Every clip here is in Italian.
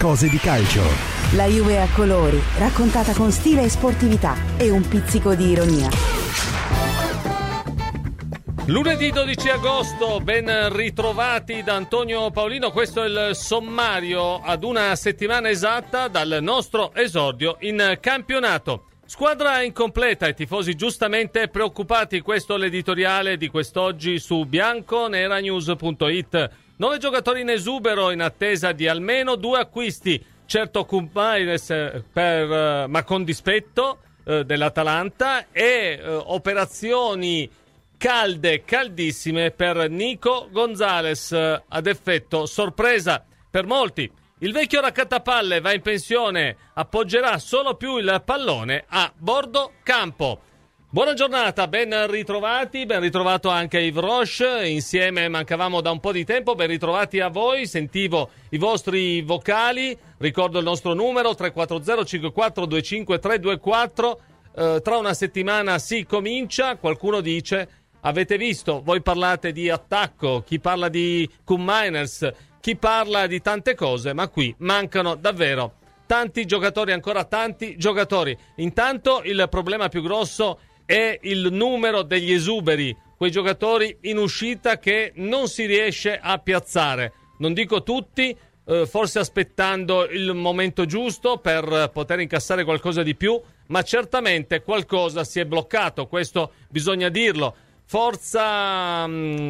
cose di calcio. La Juve a colori, raccontata con stile e sportività e un pizzico di ironia. Lunedì 12 agosto, ben ritrovati da Antonio Paolino. Questo è il sommario ad una settimana esatta dal nostro esordio in campionato. Squadra incompleta e tifosi giustamente preoccupati, questo è l'editoriale di quest'oggi su bianconeranews.it. 9 giocatori in esubero in attesa di almeno 2 acquisti. Certo Kumpaines ma con dispetto dell'Atalanta e operazioni caldissime per Nico Gonzalez, ad effetto sorpresa per molti. Il vecchio raccattapalle va in pensione, appoggerà solo più il pallone a bordo campo. Buona giornata, ben ritrovati, ben ritrovato anche Yves Roche, insieme mancavamo da un po' di tempo, ben ritrovati a voi, sentivo i vostri vocali, ricordo il nostro numero 340 54 25 324, tra una settimana si comincia, qualcuno dice, avete visto, voi parlate di attacco, chi parla di Koopmeiners, chi parla di tante cose, ma qui mancano davvero tanti giocatori, ancora tanti giocatori. Intanto il problema più grosso è il numero degli esuberi, quei giocatori in uscita che non si riesce a piazzare. Non dico tutti, forse aspettando il momento giusto per poter incassare qualcosa di più, ma certamente qualcosa si è bloccato, questo bisogna dirlo. Forza,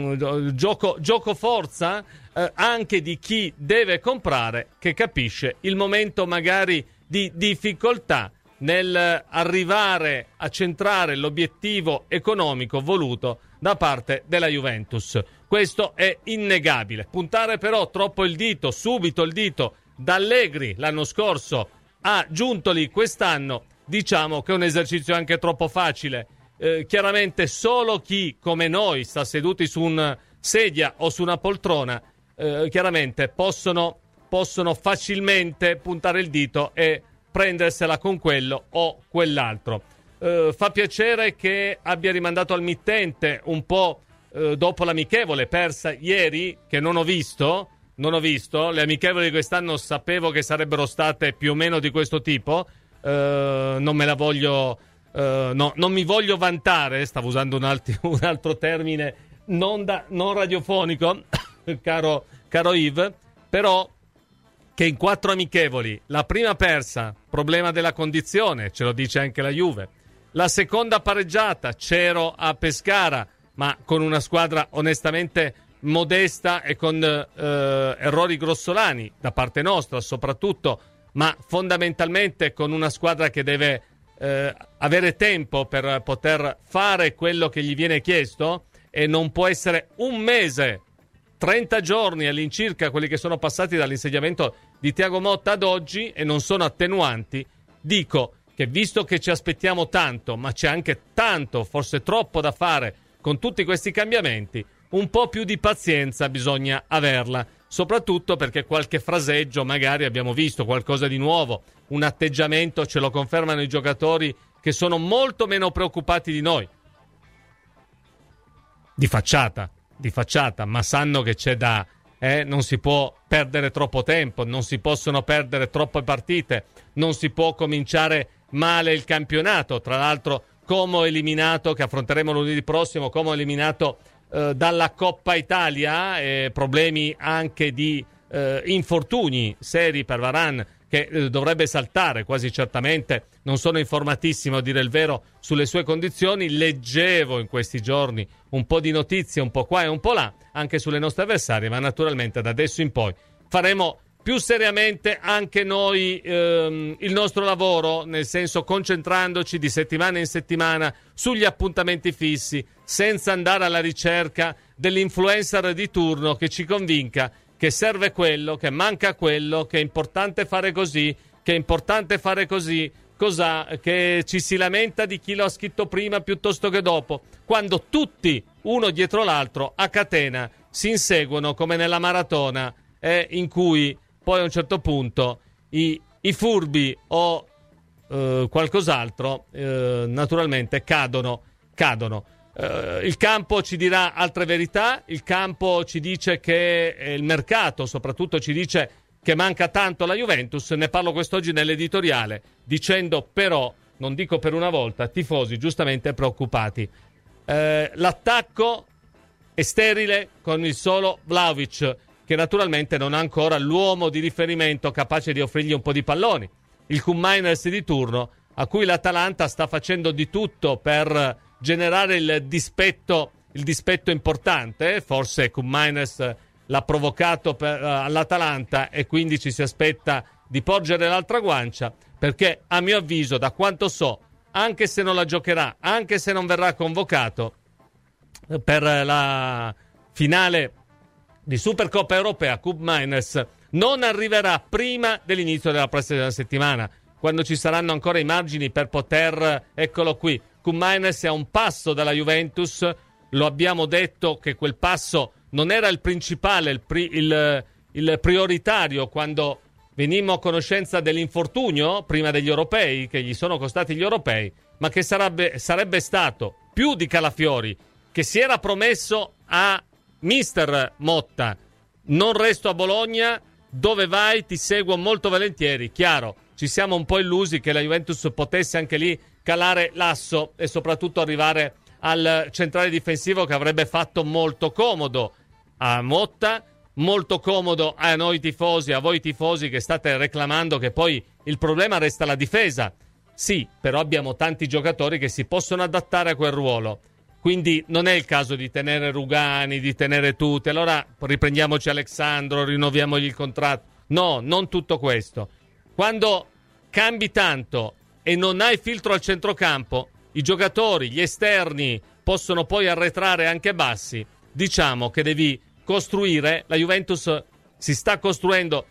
gioco forza anche di chi deve comprare, che capisce il momento magari di difficoltà nel arrivare a centrare l'obiettivo economico voluto da parte della Juventus. Questo è innegabile. Puntare però troppo il dito, subito il dito, da Allegri l'anno scorso a Giuntoli quest'anno, diciamo che è un esercizio anche troppo facile. Chiaramente solo chi come noi sta seduti su una sedia o su una poltrona chiaramente possono facilmente puntare il dito e prendersela con quello o quell'altro. Fa piacere che abbia rimandato al mittente un po' dopo l'amichevole persa ieri, che non ho visto. Le amichevoli di quest'anno sapevo che sarebbero state più o meno di questo tipo. Non me la voglio non mi voglio vantare, stavo usando un altro termine non radiofonico, caro Yves, però che in 4 amichevoli, la prima persa, problema della condizione, ce lo dice anche la Juve, la seconda pareggiata, c'ero a Pescara, ma con una squadra onestamente modesta e con errori grossolani da parte nostra soprattutto, ma fondamentalmente con una squadra che deve avere tempo per poter fare quello che gli viene chiesto, e non può essere un mese, 30 giorni all'incirca quelli che sono passati dall'insediamento di Thiago Motta ad oggi, e non sono attenuanti. Dico che visto che ci aspettiamo tanto, ma c'è anche tanto, forse troppo da fare con tutti questi cambiamenti, un po' più di pazienza bisogna averla, soprattutto perché qualche fraseggio magari abbiamo visto, qualcosa di nuovo, un atteggiamento, ce lo confermano i giocatori, che sono molto meno preoccupati di noi. Di facciata, ma sanno che c'è non si può perdere troppo tempo, non si possono perdere troppe partite, non si può cominciare male il campionato. Tra l'altro Como eliminato, che affronteremo lunedì prossimo, Como eliminato dalla Coppa Italia, problemi anche di infortuni seri per Varane, che dovrebbe saltare quasi certamente. Non sono informatissimo, a dire il vero, sulle sue condizioni. Leggevo in questi giorni un po' di notizie, un po' qua e un po' là, anche sulle nostre avversarie, ma naturalmente da adesso in poi faremo più seriamente anche noi il nostro lavoro, nel senso concentrandoci di settimana in settimana sugli appuntamenti fissi, senza andare alla ricerca dell'influencer di turno che ci convinca che serve quello, che manca quello, che è importante fare così, che è importante fare così, che ci si lamenta di chi lo ha scritto prima piuttosto che dopo, quando tutti, uno dietro l'altro, a catena, si inseguono come nella maratona, in cui poi a un certo punto i furbi o qualcos'altro naturalmente cadono. Il campo ci dirà altre verità, il campo ci dice che il mercato soprattutto ci dice che manca tanto la Juventus. Ne parlo quest'oggi nell'editoriale, dicendo però, non dico per una volta, tifosi giustamente preoccupati. L'attacco è sterile con il solo Vlahovic, che naturalmente non ha ancora l'uomo di riferimento capace di offrirgli un po' di palloni. Il Koopmeiners di turno, a cui l'Atalanta sta facendo di tutto per generare il dispetto importante. Forse Koopmeiners l'ha provocato all'Atalanta e quindi ci si aspetta di porgere l'altra guancia, perché a mio avviso, da quanto so, anche se non la giocherà, anche se non verrà convocato per la finale di Supercoppa Europea, Koopmeiners non arriverà prima dell'inizio della prossima settimana, quando ci saranno ancora i margini per poter, eccolo qui, Koopmeiners è a un passo dalla Juventus. Lo abbiamo detto che quel passo non era il principale, il prioritario quando venimmo a conoscenza dell'infortunio prima degli europei, che gli sono costati gli europei, ma che sarebbe stato più di Calafiori, che si era promesso a mister Motta: non resto a Bologna, dove vai ti seguo molto volentieri. Chiaro, ci siamo un po' illusi che la Juventus potesse anche lì calare l'asso e soprattutto arrivare al centrale difensivo, che avrebbe fatto molto comodo a Motta, molto comodo a noi tifosi, a voi tifosi che state reclamando che poi il problema resta la difesa. Sì, però abbiamo tanti giocatori che si possono adattare a quel ruolo, quindi non è il caso di tenere Rugani, di tenere tutti, allora riprendiamoci Alexandro, rinnoviamogli il contratto. No, non tutto questo. Quando cambi tanto e non hai filtro al centrocampo, i giocatori, gli esterni possono poi arretrare anche bassi. Diciamo che devi costruire. La Juventus si sta costruendo,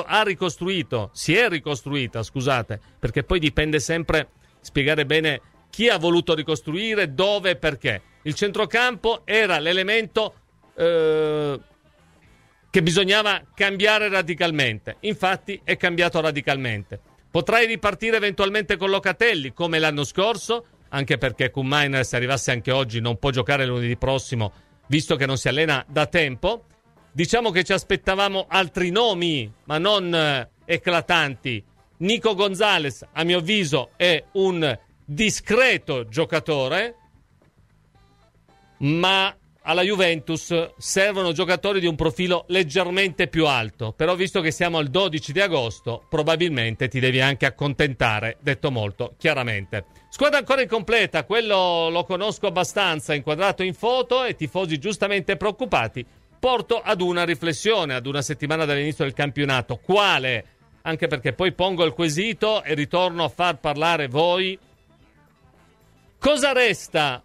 si è ricostruita, scusate, perché poi dipende sempre spiegare bene chi ha voluto ricostruire, dove e perché. Il centrocampo era l'elemento che bisognava cambiare radicalmente. Infatti è cambiato radicalmente. Potrai ripartire eventualmente con Locatelli come l'anno scorso, anche perché Koopmeiners, se arrivasse anche oggi, non può giocare lunedì prossimo, visto che non si allena da tempo. Diciamo che ci aspettavamo altri nomi, ma non eclatanti. Nico Gonzalez, a mio avviso, è un discreto giocatore, ma alla Juventus servono giocatori di un profilo leggermente più alto. Però visto che siamo al 12 di agosto, probabilmente ti devi anche accontentare, detto molto chiaramente. Squadra ancora incompleta, quello lo conosco abbastanza, inquadrato in foto, e tifosi giustamente preoccupati. Porto ad una riflessione, ad una settimana dall'inizio del campionato. Quale? Anche perché poi pongo il quesito e ritorno a far parlare voi. Cosa resta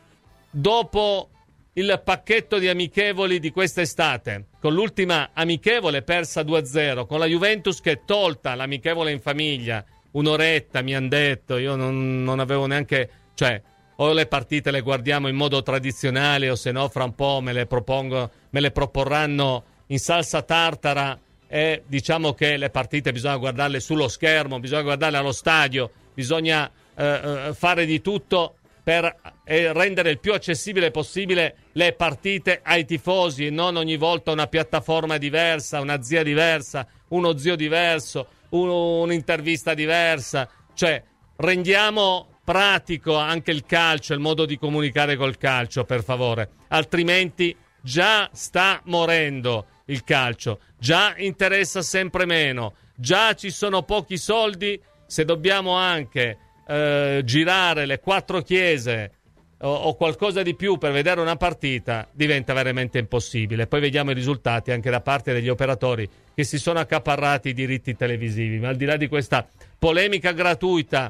dopo il pacchetto di amichevoli di quest'estate? Con l'ultima amichevole persa 2-0, con la Juventus che è tolta l'amichevole in famiglia, un'oretta mi hanno detto, io non avevo neanche, cioè o le partite le guardiamo in modo tradizionale o se no fra un po' me le proporranno in salsa tartara, e diciamo che le partite bisogna guardarle sullo schermo, bisogna guardarle allo stadio, bisogna fare di tutto per rendere il più accessibile possibile le partite ai tifosi, e non ogni volta una piattaforma diversa, una zia diversa, uno zio diverso, un'intervista diversa. Cioè, rendiamo pratico anche il calcio, il modo di comunicare col calcio, per favore. Altrimenti già sta morendo il calcio, già interessa sempre meno, già ci sono pochi soldi. Se dobbiamo anche girare le 4 chiese o qualcosa di più per vedere una partita, diventa veramente impossibile. Poi vediamo i risultati anche da parte degli operatori che si sono accaparrati i diritti televisivi. Ma al di là di questa polemica gratuita,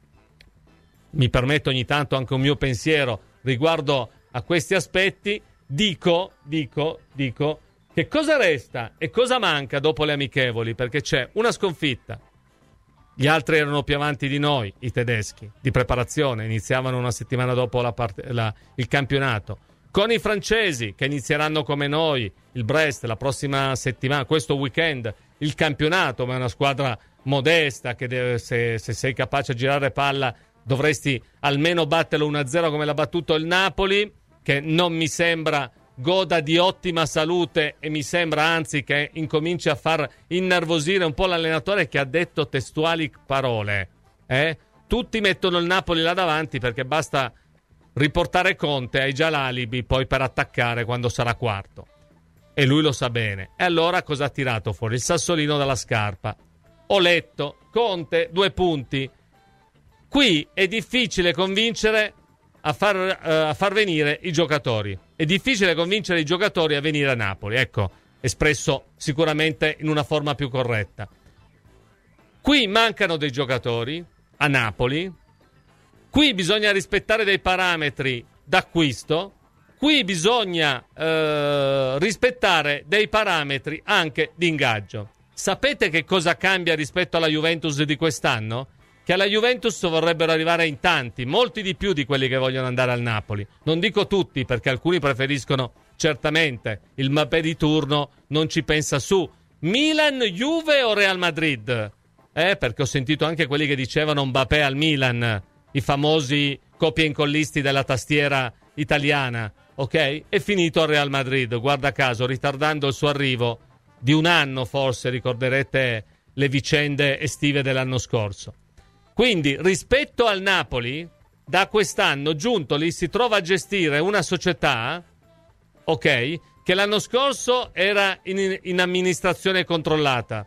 mi permetto ogni tanto anche un mio pensiero riguardo a questi aspetti. Dico che cosa resta e cosa manca dopo le amichevoli, perché c'è una sconfitta. Gli altri erano più avanti di noi, i tedeschi, di preparazione, iniziavano una settimana dopo il campionato. Con i francesi, che inizieranno come noi, il Brest, la prossima settimana, questo weekend, il campionato, ma è una squadra modesta, che se sei capace a girare palla, dovresti almeno batterlo 1-0 come l'ha battuto il Napoli, che non mi sembra goda di ottima salute e mi sembra anzi che incominci a far innervosire un po' l'allenatore, che ha detto testuali parole. Tutti mettono il Napoli là davanti perché basta riportare Conte, hai già l'alibi poi per attaccare quando sarà quarto. E lui lo sa bene. E allora cosa ha tirato fuori? Il sassolino dalla scarpa. Ho letto, Conte, 2 punti. Qui è difficile convincere a far venire i giocatori. È difficile convincere i giocatori a venire a Napoli. Ecco, espresso sicuramente in una forma più corretta. Qui mancano dei giocatori a Napoli. Qui bisogna rispettare dei parametri d'acquisto. Qui bisogna rispettare dei parametri anche di ingaggio. Sapete che cosa cambia rispetto alla Juventus di quest'anno? Che alla Juventus vorrebbero arrivare in tanti, molti di più di quelli che vogliono andare al Napoli. Non dico tutti, perché alcuni preferiscono certamente il Mbappé di turno, non ci pensa su. Milan, Juve o Real Madrid? Perché ho sentito anche quelli che dicevano Mbappé al Milan, i famosi copia incollisti della tastiera italiana, ok? È finito al Real Madrid, guarda caso, ritardando il suo arrivo di 1 anno forse, ricorderete le vicende estive dell'anno scorso. Quindi rispetto al Napoli, da quest'anno Giuntoli si trova a gestire una società, ok, che l'anno scorso era in amministrazione controllata,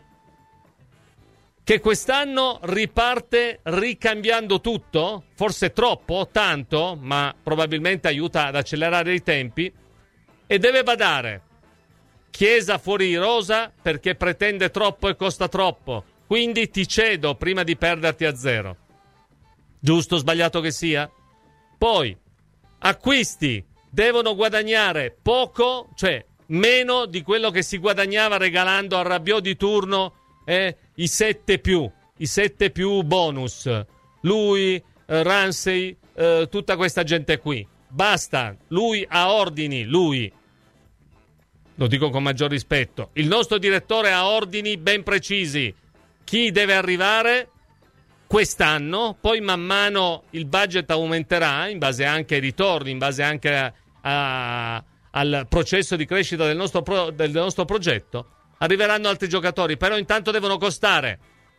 che quest'anno riparte ricambiando tutto, forse troppo, tanto, ma probabilmente aiuta ad accelerare i tempi, e deve badare. Chiesa fuori rosa perché pretende troppo e costa troppo. Quindi ti cedo prima di perderti a 0. Giusto o sbagliato che sia? Poi, acquisti devono guadagnare poco, cioè meno di quello che si guadagnava regalando a Rabiot di turno i 7 più bonus. Lui, Ramsey, tutta questa gente qui. Basta, lui ha ordini, lui. Lo dico con maggior rispetto. Il nostro direttore ha ordini ben precisi. Chi deve arrivare quest'anno, poi man mano il budget aumenterà in base anche ai ritorni, in base anche al processo di crescita del nostro progetto. Arriveranno altri giocatori, però intanto devono costare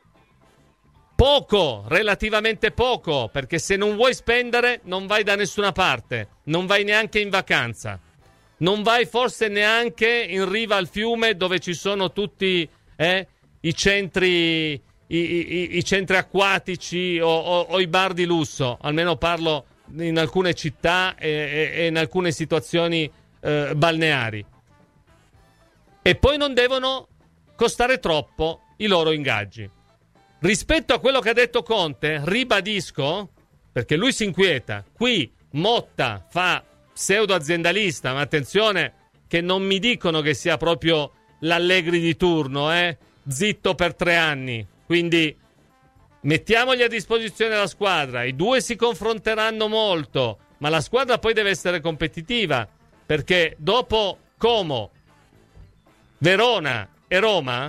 poco, relativamente poco, perché se non vuoi spendere non vai da nessuna parte, non vai neanche in vacanza, non vai forse neanche in riva al fiume dove ci sono tutti i centri acquatici o i bar di lusso, almeno parlo in alcune città e in alcune situazioni balneari. E poi non devono costare troppo i loro ingaggi. Rispetto a quello che ha detto Conte, ribadisco, perché lui si inquieta, qui Motta fa pseudo aziendalista, ma attenzione che non mi dicono che sia proprio l'Allegri di turno, zitto per 3 anni. Quindi mettiamogli a disposizione la squadra, i due si confronteranno molto, ma la squadra poi deve essere competitiva, perché dopo Como, Verona e Roma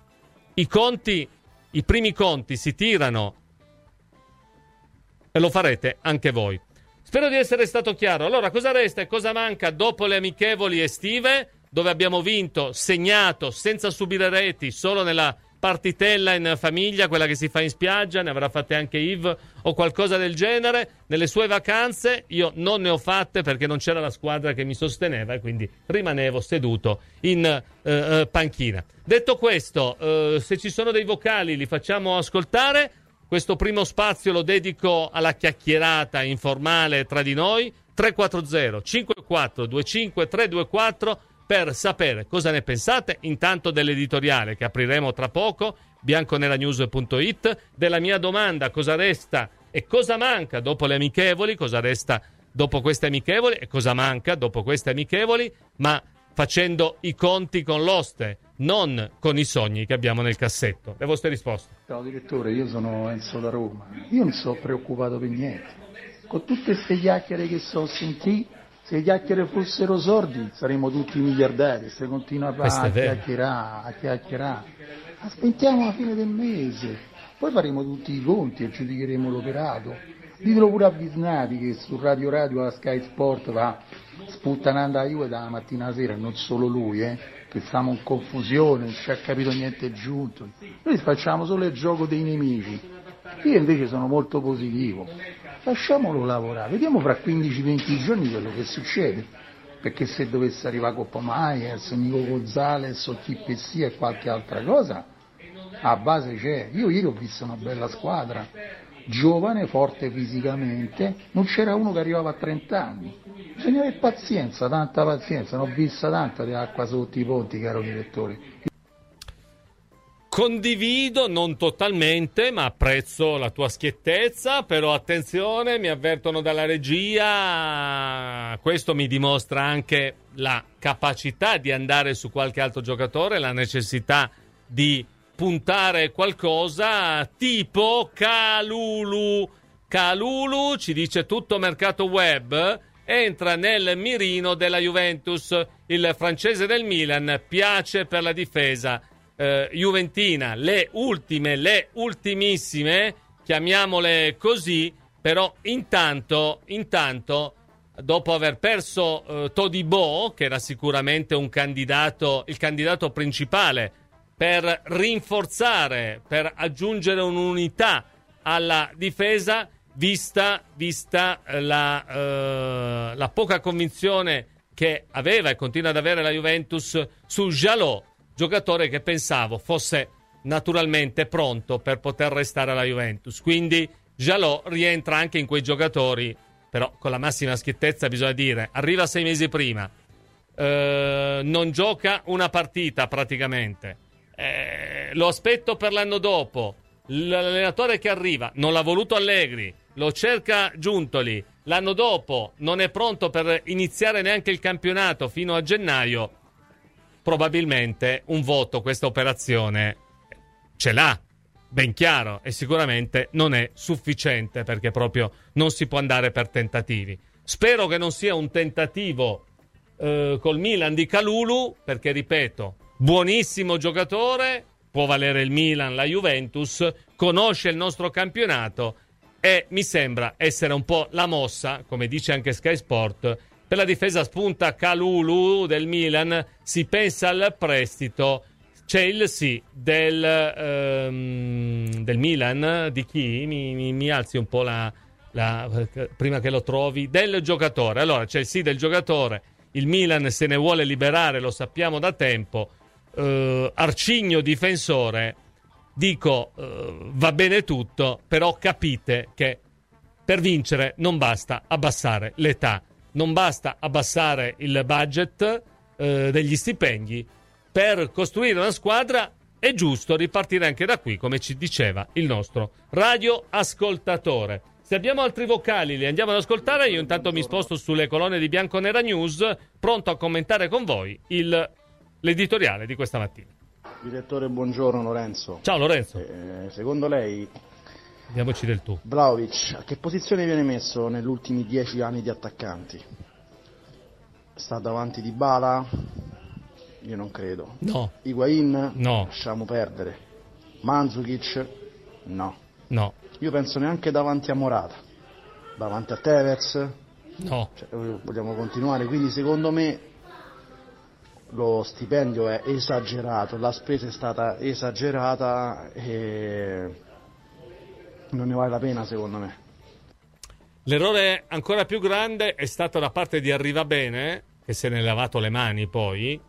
i primi conti si tirano, e lo farete anche voi. Spero di essere stato chiaro. Allora, cosa resta e cosa manca dopo le amichevoli estive, dove abbiamo vinto, segnato, senza subire reti, solo nella partitella in famiglia, quella che si fa in spiaggia, ne avrà fatte anche Yves o qualcosa del genere. Nelle sue vacanze io non ne ho fatte perché non c'era la squadra che mi sosteneva e quindi rimanevo seduto in panchina. Detto questo, se ci sono dei vocali li facciamo ascoltare. Questo primo spazio lo dedico alla chiacchierata informale tra di noi. 340 54 25 324 per sapere cosa ne pensate, intanto dell'editoriale che apriremo tra poco, bianconeranews.it, della mia domanda: cosa resta e cosa manca dopo le amichevoli, cosa resta dopo queste amichevoli e cosa manca dopo queste amichevoli, ma facendo i conti con l'oste, non con i sogni che abbiamo nel cassetto. Le vostre risposte. Ciao direttore, io sono Enzo da Roma. Io non sono preoccupato per niente. Con tutte queste chiacchiere che so sentì, se le chiacchiere fossero sordi saremmo tutti miliardari. Se continua a chiacchierare, aspettiamo la fine del mese, poi faremo tutti i conti e giudicheremo l'operato. Ditelo pure a Bisnati che su Radio a Sky Sport va sputtanando la Juve dalla mattina alla sera, non solo lui, che stiamo in confusione, non ci ha capito niente giunto. Noi facciamo solo il gioco dei nemici. Io invece sono molto positivo. Lasciamolo lavorare, vediamo fra 15-20 giorni quello che succede. Perché se dovesse arrivare Coppa Myers, Nico Gonzalez o chi per sia e qualche altra cosa, a base c'è. Io ieri ho visto una bella squadra, giovane, forte fisicamente, non c'era uno che arrivava a 30 anni. Bisogna avere pazienza, tanta pazienza, ne ho vista tanta di acqua sotto i ponti, caro direttore. Condivido, non totalmente, ma apprezzo la tua schiettezza, però attenzione, mi avvertono dalla regia, questo mi dimostra anche la capacità di andare su qualche altro giocatore, la necessità di puntare qualcosa tipo Kalulu. Kalulu, ci dice tutto mercato web, entra nel mirino della Juventus, il francese del Milan piace per la difesa juventina, le ultimissime, chiamiamole così, però intanto dopo aver perso Todibo, che era sicuramente il candidato principale per rinforzare, per aggiungere un'unità alla difesa, vista la poca convinzione che aveva e continua ad avere la Juventus su Jalot, giocatore che pensavo fosse naturalmente pronto per poter restare alla Juventus. Quindi Jalot rientra anche in quei giocatori, però con la massima schiettezza bisogna dire, arriva 6 mesi prima, non gioca una partita praticamente, lo aspetto per l'anno dopo, l'allenatore che arriva non l'ha voluto Allegri, lo cerca Giuntoli, l'anno dopo non è pronto per iniziare neanche il campionato fino a gennaio. Probabilmente un voto questa operazione ce l'ha, ben chiaro, e sicuramente non è sufficiente, perché proprio non si può andare per tentativi. Spero che non sia un tentativo col Milan di Kalulu, perché ripeto, buonissimo giocatore, può valere il Milan, la Juventus, conosce il nostro campionato e mi sembra essere un po' la mossa, come dice anche Sky Sport. Per la difesa spunta Kalulu del Milan, si pensa al prestito, c'è il sì del Milan, di chi? Mi alzi un po' prima che lo trovi, del giocatore. Allora c'è il sì del giocatore, il Milan se ne vuole liberare, lo sappiamo da tempo, arcigno difensore, dico va bene tutto, però capite che per vincere non basta abbassare l'età. Non basta abbassare il budget degli stipendi. Per costruire una squadra è giusto ripartire anche da qui, come ci diceva il nostro radioascoltatore. Se abbiamo altri vocali li andiamo ad ascoltare. Io intanto mi sposto sulle colonne di Bianconera News, pronto a commentare con voi l'editoriale di questa mattina. Direttore, buongiorno Lorenzo. Ciao Lorenzo. Secondo lei, diamoci del tu, Vlahović a che posizione viene messo negli ultimi 10 anni di attaccanti? Sta davanti Dybala? Io non credo. No. Higuain? No. Lasciamo perdere. Mandzukic? No. No. Io penso neanche davanti a Morata. Davanti a Tevez? No. Vogliamo continuare, quindi secondo me lo stipendio è esagerato, la spesa è stata esagerata e non ne vale la pena, secondo me. L'errore ancora più grande è stato da parte di Arrivabene, che se ne è lavato le mani poi,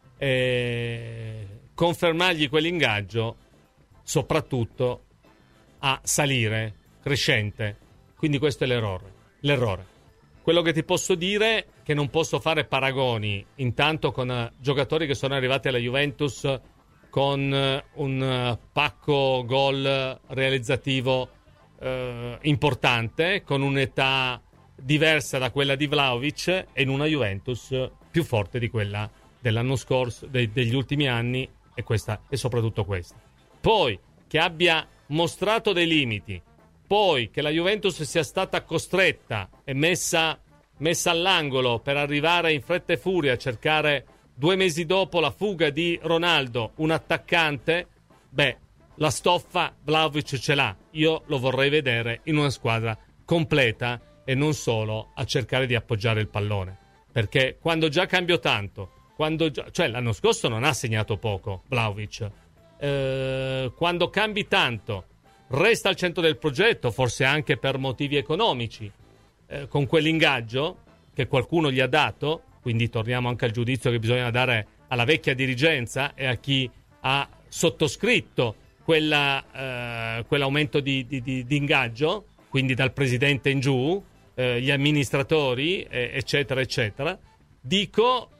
confermargli quell'ingaggio, soprattutto a salire, crescente. Quindi questo è l'errore. Quello che ti posso dire è che non posso fare paragoni intanto con giocatori che sono arrivati alla Juventus con un pacco gol realizzativo importante, con un'età diversa da quella di Vlahović e in una Juventus più forte di quella dell'anno scorso, degli ultimi anni, e questa è soprattutto questa. Poi che abbia mostrato dei limiti, poi che la Juventus sia stata costretta e messa all'angolo per arrivare in fretta e furia a cercare 2 mesi dopo la fuga di Ronaldo un attaccante, la stoffa Vlahović ce l'ha. Io lo vorrei vedere in una squadra completa e non solo a cercare di appoggiare il pallone. perché quando già cambio tanto, cioè l'anno scorso non ha segnato poco Vlahovic, quando cambi tanto resta al centro del progetto, forse anche per motivi economici, con quell'ingaggio che qualcuno gli ha dato, quindi torniamo anche al giudizio che bisogna dare alla vecchia dirigenza e a chi ha sottoscritto quell'aumento di ingaggio, quindi dal presidente in giù, gli amministratori, eccetera, eccetera. Dico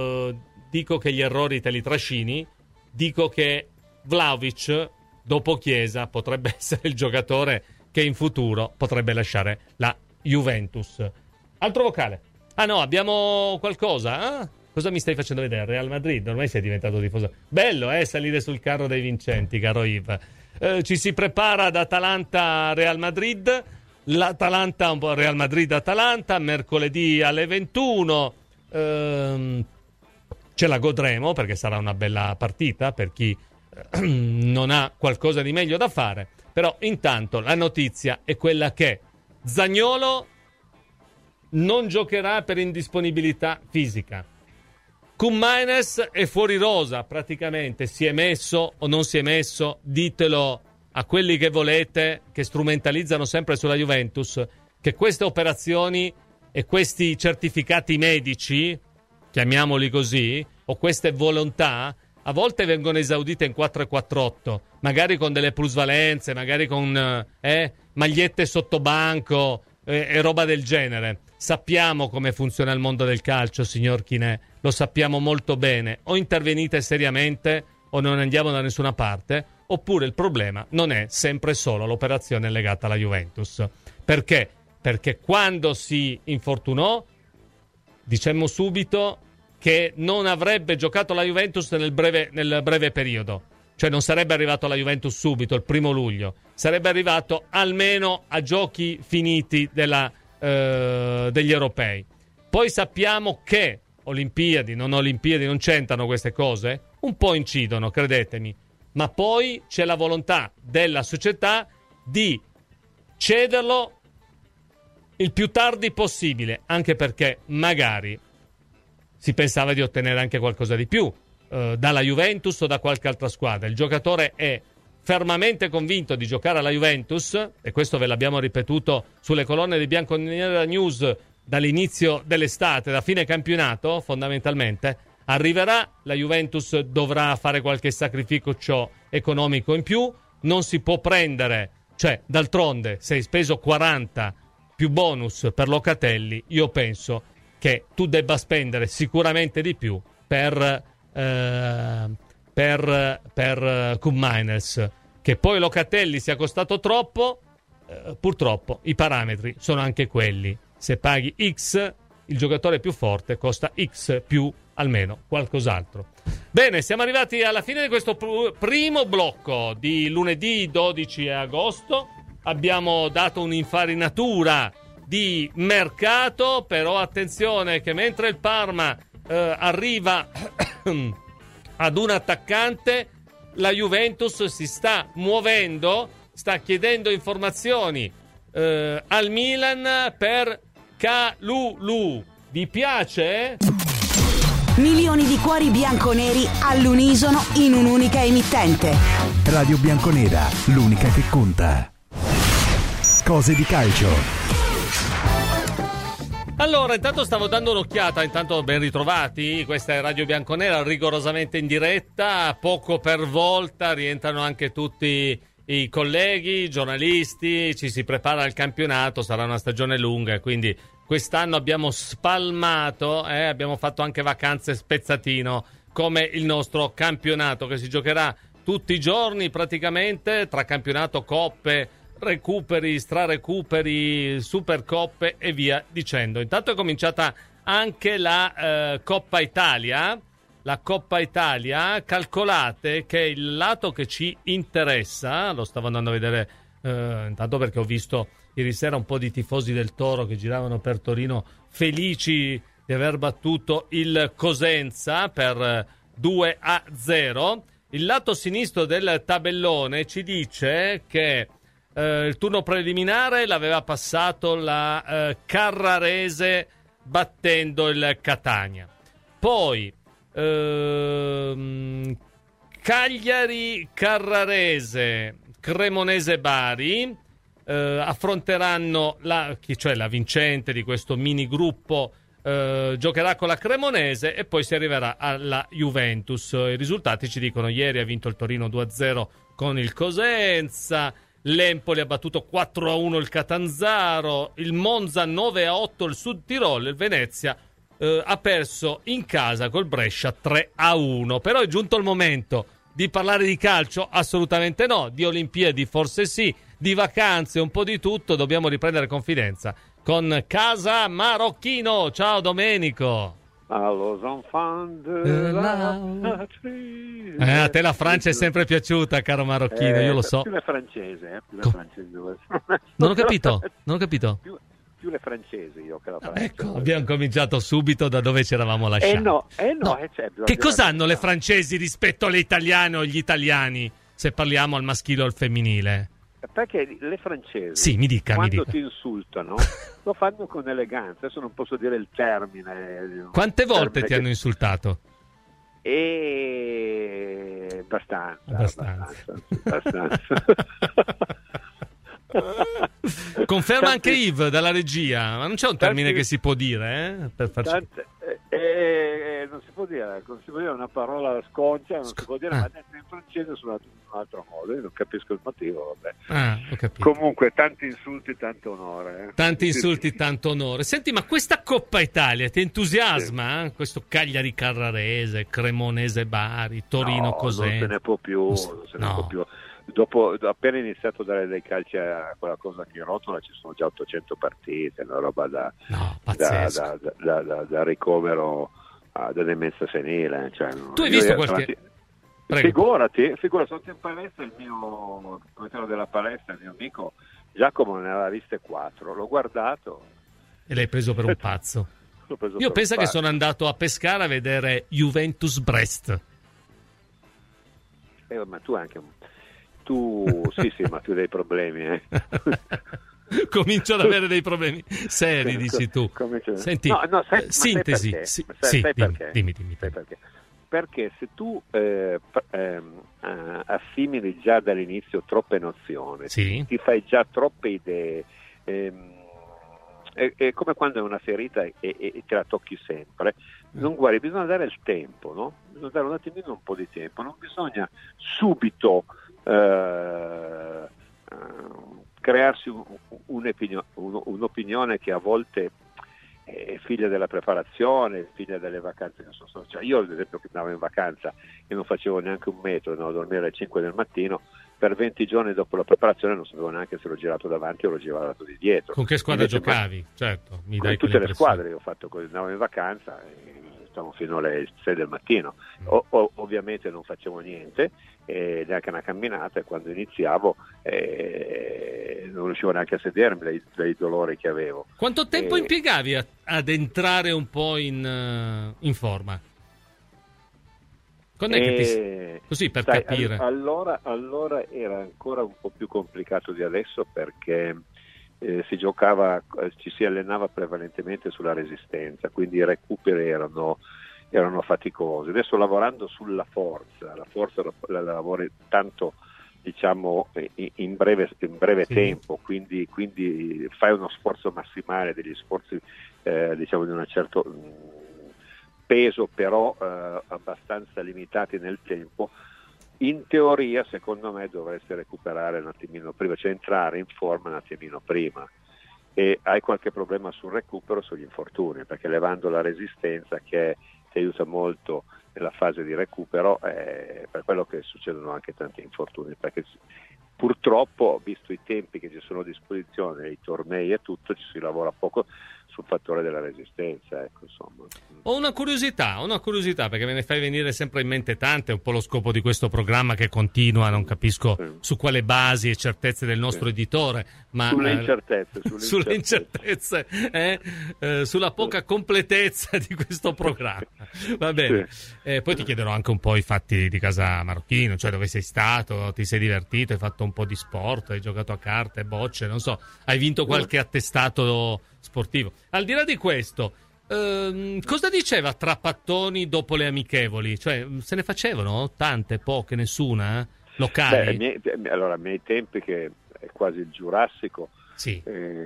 che gli errori te li trascini, dico che Vlahovic, dopo Chiesa, potrebbe essere il giocatore che in futuro potrebbe lasciare la Juventus. Altro vocale. Ah no, abbiamo qualcosa? Ah? Cosa mi stai facendo vedere? Real Madrid? Ormai sei diventato tifoso. Bello, salire sul carro dei vincenti, caro Yves. Ci si prepara ad Atalanta-Real Madrid. L'Atalanta, un po' Real Madrid-Atalanta, mercoledì alle 21. Ce la godremo perché sarà una bella partita per chi non ha qualcosa di meglio da fare. Però intanto la notizia è quella che Zaniolo non giocherà per indisponibilità fisica. Koumainis è fuori rosa praticamente, si è messo o non si è messo, ditelo a quelli che volete, che strumentalizzano sempre sulla Juventus, che queste operazioni e questi certificati medici, chiamiamoli così, o queste volontà, a volte vengono esaudite in 4-4-8, magari con delle plusvalenze, magari con magliette sottobanco e roba del genere. Sappiamo come funziona il mondo del calcio, signor Chinè, lo sappiamo molto bene. O intervenite seriamente o non andiamo da nessuna parte, oppure il problema non è sempre solo l'operazione legata alla Juventus. Perché? Perché quando si infortunò dicemmo subito che non avrebbe giocato la Juventus nel breve periodo, cioè non sarebbe arrivato alla Juventus subito, il 1 luglio, sarebbe arrivato almeno a giochi finiti degli europei. Poi sappiamo che Olimpiadi non c'entrano queste cose, un po' incidono, credetemi, ma poi c'è la volontà della società di cederlo il più tardi possibile, anche perché magari si pensava di ottenere anche qualcosa di più dalla Juventus o da qualche altra squadra. Il giocatore è fermamente convinto di giocare alla Juventus, e questo ve l'abbiamo ripetuto sulle colonne di Bianconera News dall'inizio dell'estate, da fine campionato fondamentalmente. Arriverà, la Juventus dovrà fare qualche sacrificio economico in più, non si può prendere, cioè d'altronde se hai speso 40 più bonus per Locatelli, io penso che tu debba spendere sicuramente di più per Koumainis. Che poi Locatelli sia costato troppo, purtroppo i parametri sono anche quelli. Se paghi X, il giocatore più forte costa X più almeno qualcos'altro. Bene, siamo arrivati alla fine di questo primo blocco di lunedì 12 agosto. Abbiamo dato un'infarinatura di mercato, però attenzione che mentre il Parma arriva ad un attaccante, la Juventus si sta muovendo, sta chiedendo informazioni al Milan per Kalulu. Vi piace? Milioni di cuori bianconeri all'unisono in un'unica emittente. Radio Bianconera, l'unica che conta. Cose di calcio. Allora, intanto stavo dando un'occhiata, intanto ben ritrovati, questa è Radio Bianconera rigorosamente in diretta, poco per volta, rientrano anche tutti i colleghi, giornalisti, ci si prepara al campionato, sarà una stagione lunga, quindi quest'anno abbiamo spalmato, abbiamo fatto anche vacanze spezzatino, come il nostro campionato che si giocherà tutti i giorni praticamente, tra campionato, coppe, recuperi, strarecuperi, supercoppe e via dicendo. Intanto è cominciata anche la Coppa Italia. La Coppa Italia, calcolate che il lato che ci interessa, lo stavo andando a vedere intanto perché ho visto ieri sera un po' di tifosi del Toro che giravano per Torino felici di aver battuto il Cosenza per 2-0. Il lato sinistro del tabellone ci dice che il turno preliminare l'aveva passato la Carrarese battendo il Catania. Poi Cagliari, Carrarese, Cremonese, Bari affronteranno la vincente di questo mini gruppo. Giocherà con la Cremonese e poi si arriverà alla Juventus. I risultati ci dicono: ieri ha vinto il Torino 2-0 con il Cosenza, l'Empoli ha battuto 4-1 il Catanzaro, il Monza 9-8 il Sud Tirolo, il Venezia ha perso in casa col Brescia 3-1. Però è giunto il momento di parlare di calcio? Assolutamente no. Di Olimpiadi forse sì, di vacanze, un po' di tutto. Dobbiamo riprendere confidenza con Casa Marocchino. Ciao Domenico. Allo enfants de la patrie. A te la Francia è sempre piaciuta, caro Marocchino, io lo so. Più le francese, Non ho capito. Più le francesi io che la Francia. Ecco, abbiamo cominciato subito da dove ci eravamo lasciati. Che cosa hanno le francesi rispetto alle italiane o gli italiani, se parliamo al maschile o al femminile? Perché le francesi, sì, mi dica. ti insultano, lo fanno con eleganza. Adesso non posso dire il termine. Quante volte ti hanno insultato? Abbastanza. Conferma anche Yves dalla regia, ma non c'è un termine che si può dire per farci... non si può dire una parola sconcia, non si può dire, ma detto in francese su un altro modo. Io non capisco il motivo, vabbè. Ho capito. Comunque tanti insulti, tanto onore. Tanti insulti, tanto onore. Senti, ma questa Coppa Italia ti entusiasma? Sì. Questo Cagliari Carrarese, Cremonese Bari, Torino Cosenza? Non se ne può più, Dopo, appena iniziato a dare dei calci a quella cosa che rotola, ci sono già 800 partite, una roba da ricovero da demenza senile. Cioè, tu hai visto qualche... Figurati, sono in palestra, il mio proprietario della palestra, il mio amico Giacomo, ne aveva viste 4, l'ho guardato. E l'hai preso per un pazzo? Io penso che sono andato a Pescara a vedere Juventus Brest. Ma tu anche... sì, ma tu hai dei problemi, Comincio ad avere dei problemi seri, dici tu. Senti, sintesi. Sai perché? Dimmi. Perché se tu assimili già dall'inizio troppe nozioni, ti fai già troppe idee, è come quando è una ferita e te la tocchi sempre. Non guardi, bisogna dare il tempo, no? Bisogna dare un attimino un po' di tempo, non bisogna subito crearsi un'opinione che a volte è figlia della preparazione, figlia delle vacanze che sono. Cioè, io ad esempio che andavo in vacanza e non facevo neanche un metro, andavo a dormire alle 5 del mattino, per 20 giorni dopo la preparazione non sapevo neanche se ero girato davanti o ero girato di dietro. Con che squadra giocavi? Certo, mi dai tutte le squadre ho fatto così, andavo in vacanza e stavo fino alle 6 del mattino. Ovviamente non facevo niente, neanche una camminata, e quando iniziavo non riuscivo neanche a sedermi dai dolori che avevo. Quanto tempo impiegavi ad entrare un po' in forma? Quando è che così per capire? Allora era ancora un po' più complicato di adesso, perché ci si allenava prevalentemente sulla resistenza, quindi i recuperi erano faticosi. Adesso, lavorando sulla forza, la forza la lavori tanto, diciamo, in breve tempo, quindi fai uno sforzo massimale, degli sforzi diciamo di un certo peso, però abbastanza limitati nel tempo. In teoria, secondo me, dovresti recuperare un attimino prima, cioè entrare in forma un attimino prima. E hai qualche problema sul recupero, sugli infortuni, perché levando la resistenza, che ti aiuta molto nella fase di recupero, per quello che succedono anche tanti infortuni, perché purtroppo, visto i tempi che ci sono a disposizione, i tornei e tutto, ci si lavora poco sul fattore della resistenza, ecco, insomma. Ho una curiosità, perché me ne fai venire sempre in mente tante, è un po' lo scopo di questo programma che continua, non capisco su quale basi e certezze del nostro editore, ma sulle incertezze, sulla poca completezza di questo programma. Va bene. Poi ti chiederò anche un po' i fatti di Casa Marocchino, cioè dove sei stato, ti sei divertito, hai fatto un po' di sport, hai giocato a carte, bocce, non so, hai vinto qualche attestato sportivo. Al di là di questo, Cosa diceva Trapattoni dopo le amichevoli? Cioè, se ne facevano? Tante, poche, nessuna? Locali? Allora, ai miei tempi, che è quasi il Giurassico, sì.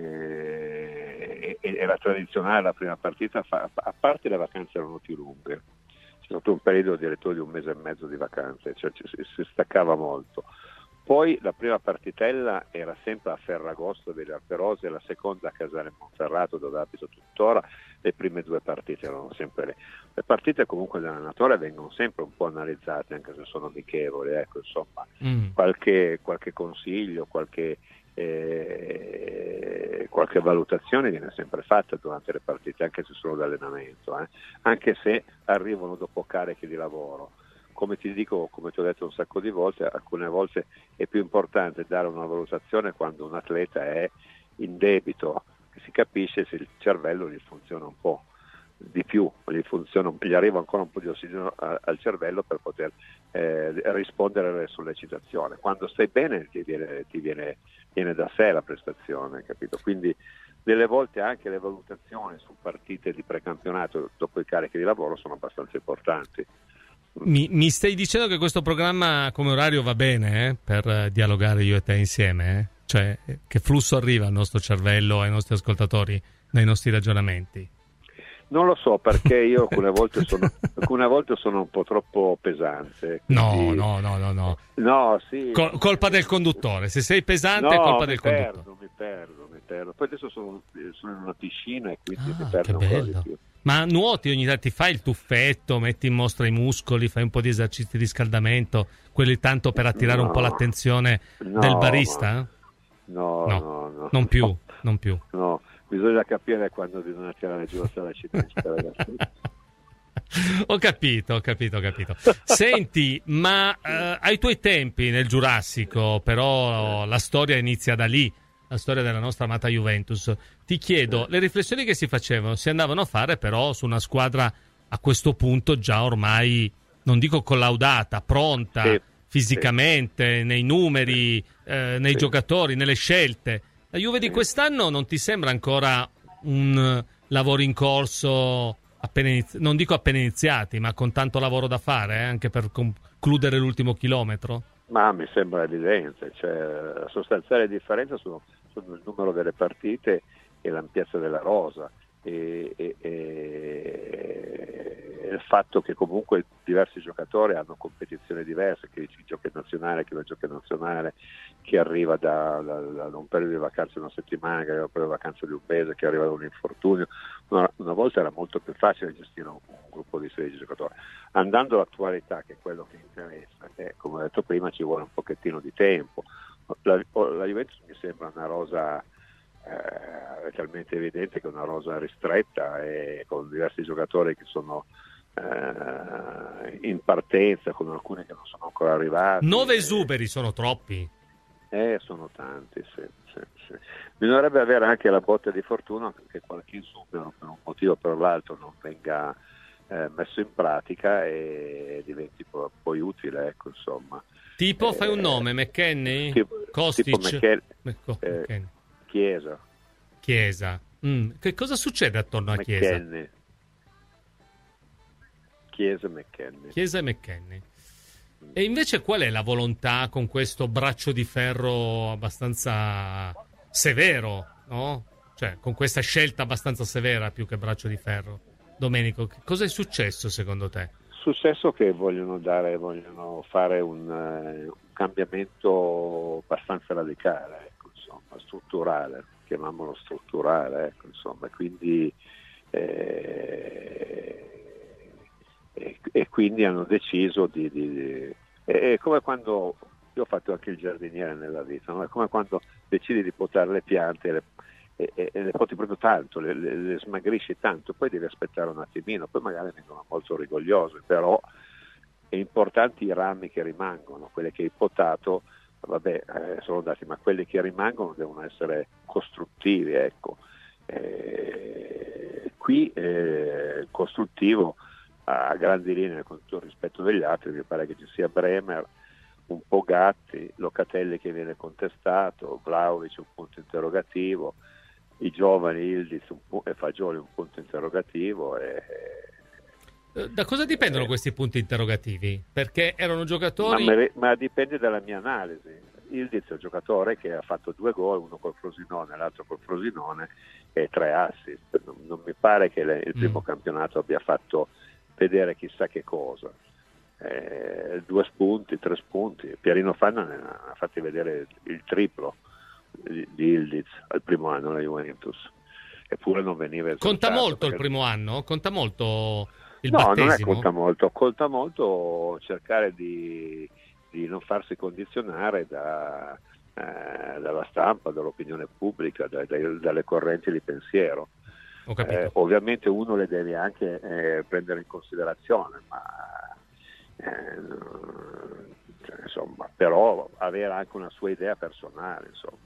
Era tradizionale la prima partita, a parte le vacanze erano più lunghe. C'è stato un periodo addirittura di 1 mese e mezzo di vacanze, cioè si staccava molto. Poi la prima partitella era sempre a Ferragosto, Villa Alperosi, e la seconda a Casale Monferrato, dove abito tuttora. Le prime 2 partite erano sempre le partite comunque dell'allenatore vengono sempre un po' analizzate, anche se sono amichevoli, ecco, insomma, qualche consiglio, qualche valutazione viene sempre fatta durante le partite, anche se sono d'allenamento, anche se arrivano dopo carichi di lavoro. Come ti dico, come ti ho detto un sacco di volte, alcune volte è più importante dare una valutazione quando un atleta è in debito, che si capisce se il cervello gli funziona un po' di più, gli arriva ancora un po' di ossigeno al cervello per poter rispondere alle sollecitazioni. Quando stai bene ti viene da sé la prestazione, capito? Quindi delle volte anche le valutazioni su partite di precampionato dopo i carichi di lavoro sono abbastanza importanti. Mi stai dicendo che questo programma come orario va bene per dialogare io e te insieme? Cioè, che flusso arriva al nostro cervello, ai nostri ascoltatori, nei nostri ragionamenti? Non lo so, perché io alcune volte sono un po' troppo pesante. Quindi... No. No, sì. Colpa del conduttore. Se sei pesante è colpa del conduttore. Mi perdo. Poi adesso sono in una piscina e quindi mi perdo un po' di più. Ma nuoti ogni tanto, ti fai il tuffetto, metti in mostra i muscoli, fai un po' di esercizi di riscaldamento, quelli tanto per attirare un po' l'attenzione del barista? No. Non più. No, bisogna capire quando bisogna tirare giù la cinesca, ragazzi. Ho capito. Senti, ma ai tuoi tempi nel Giurassico, però la storia inizia da lì, la storia della nostra amata Juventus. Ti chiedo, le riflessioni che si facevano si andavano a fare però su una squadra a questo punto già ormai, non dico collaudata, pronta, fisicamente, nei numeri, nei giocatori, nelle scelte. La Juve di quest'anno non ti sembra ancora un lavoro in corso, non dico appena iniziati, ma con tanto lavoro da fare, anche per concludere l'ultimo chilometro? Ma mi sembra evidente, cioè la sostanziale differenza sono il numero delle partite e l'ampiezza della rosa e il fatto che comunque diversi giocatori hanno competizioni diverse, chi gioca in nazionale, chi non gioca in nazionale, chi arriva da un periodo di vacanze di una settimana, chi arriva da un periodo di vacanze di un mese, chi arriva da un infortunio. Una volta era molto più facile gestire un gruppo di 16 giocatori. Andando all'attualità, che è quello che interessa, come ho detto prima, ci vuole un pochettino di tempo. La Juventus mi sembra una rosa è talmente evidente che è una rosa ristretta e con diversi giocatori che sono in partenza, con alcuni che non sono ancora arrivati. 9 esuberi sono troppi. Sono tanti, sì. Bisognerebbe avere anche la botta di fortuna che qualche esubero per un motivo o per l'altro non venga messo in pratica e diventi poi utile, ecco, insomma. Tipo, fai un nome, McKennie? Kostic? McKennie. Chiesa. Che cosa succede attorno a Chiesa? Chiesa e McKennie. E invece qual è la volontà con questo braccio di ferro abbastanza severo, no? Cioè, con questa scelta abbastanza severa più che braccio di ferro. Domenico, cosa è successo secondo te? Successo che vogliono fare un cambiamento abbastanza radicale, ecco, insomma, strutturale, chiamiamolo strutturale, ecco, insomma, quindi e quindi hanno deciso è come quando io ho fatto anche il giardiniere nella vita, no? È come quando decidi di potare le piante e le poti proprio tanto, le smagrisci tanto, poi devi aspettare un attimino, poi magari vengono molto rigogliose, però è importante i rami che rimangono, quelli che hai potato, sono andati, ma quelli che rimangono devono essere costruttivi, ecco. Qui costruttivo a grandi linee, con tutto il rispetto degli altri, mi pare che ci sia Bremer, un po' Gatti, Locatelli che viene contestato, Vlahovic un punto interrogativo, i giovani Ildiz e Fagioli un punto interrogativo. Da cosa dipendono questi punti interrogativi? Perché erano giocatori... Ma dipende dalla mia analisi. Ildiz è un giocatore che ha fatto 2 gol, uno col Frosinone, l'altro col Frosinone, e 3 assist. Non mi pare che il primo campionato abbia fatto vedere chissà che cosa. 2 spunti, 3 spunti. Pierino Fanna ne ha fatti vedere il triplo di Ildiz al primo anno alla Juventus, eppure non veniva conta molto perché... il primo anno? Conta molto il no, battesimo? Non è conta molto cercare di non farsi condizionare dalla stampa, dall'opinione pubblica, dalle correnti di pensiero. Ho capito. Ovviamente uno le deve anche prendere in considerazione, ma insomma, però avere anche una sua idea personale, insomma.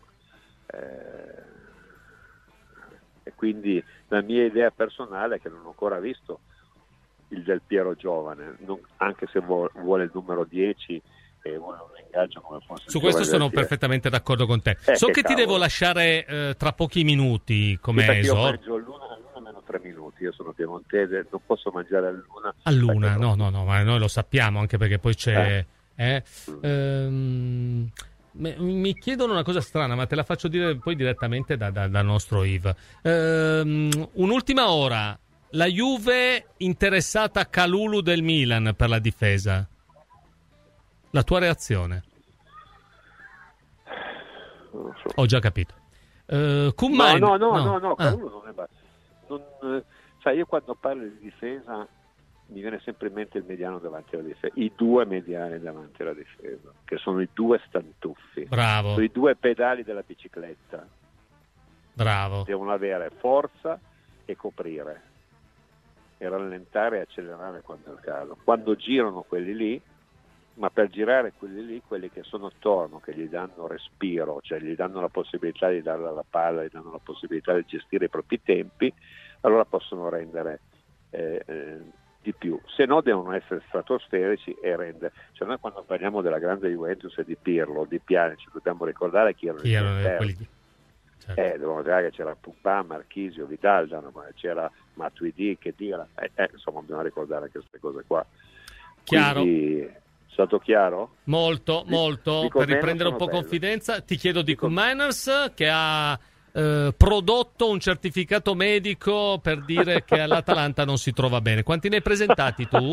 E quindi la mia idea personale è che non ho ancora visto il Del Piero giovane, anche se vuole il numero 10 e vuole un ingaggio come fosse. Su questo sono perfettamente d'accordo con te. So che ti devo lasciare tra pochi minuti come esordio. Io mangio all'una meno 3 minuti, io sono piemontese, non posso mangiare all'una. All'una? No, ma noi lo sappiamo, anche perché poi c'è... mi chiedono una cosa strana, ma te la faccio dire poi direttamente dal nostro Yves. Un'ultima ora. La Juve interessata a Kalulu del Milan per la difesa. La tua reazione? Non lo so. Ho già capito. No, Kalulu non è sai, io quando parlo di difesa mi viene sempre in mente il mediano davanti alla difesa, i 2 mediani davanti alla difesa, che sono i 2 stantuffi. Bravo. Sono i 2 pedali della bicicletta. Bravo. Devono avere forza e coprire, e rallentare e accelerare quando è il caso. Quando girano quelli lì, ma per girare quelli lì, quelli che sono attorno, che gli danno respiro, cioè gli danno la possibilità di dare la palla, gli danno la possibilità di gestire i propri tempi, allora possono rendere di più. Se no devono essere stratosferici e rendere. Cioè noi quando parliamo della grande Juventus e di Pirlo, di Pjanic, dobbiamo ricordare chi erano quelli. Certo. Dobbiamo dire che c'era Pogba, Marchisio, Vidal, c'era Matuidi, che Dira, insomma dobbiamo ricordare anche queste cose qua. Chiaro. Quindi, è stato chiaro? Molto. Per riprendere un po' confidenza, ti chiedo di Koeman, che ha prodotto un certificato medico per dire che all'Atalanta non si trova bene. Quanti ne hai presentati tu?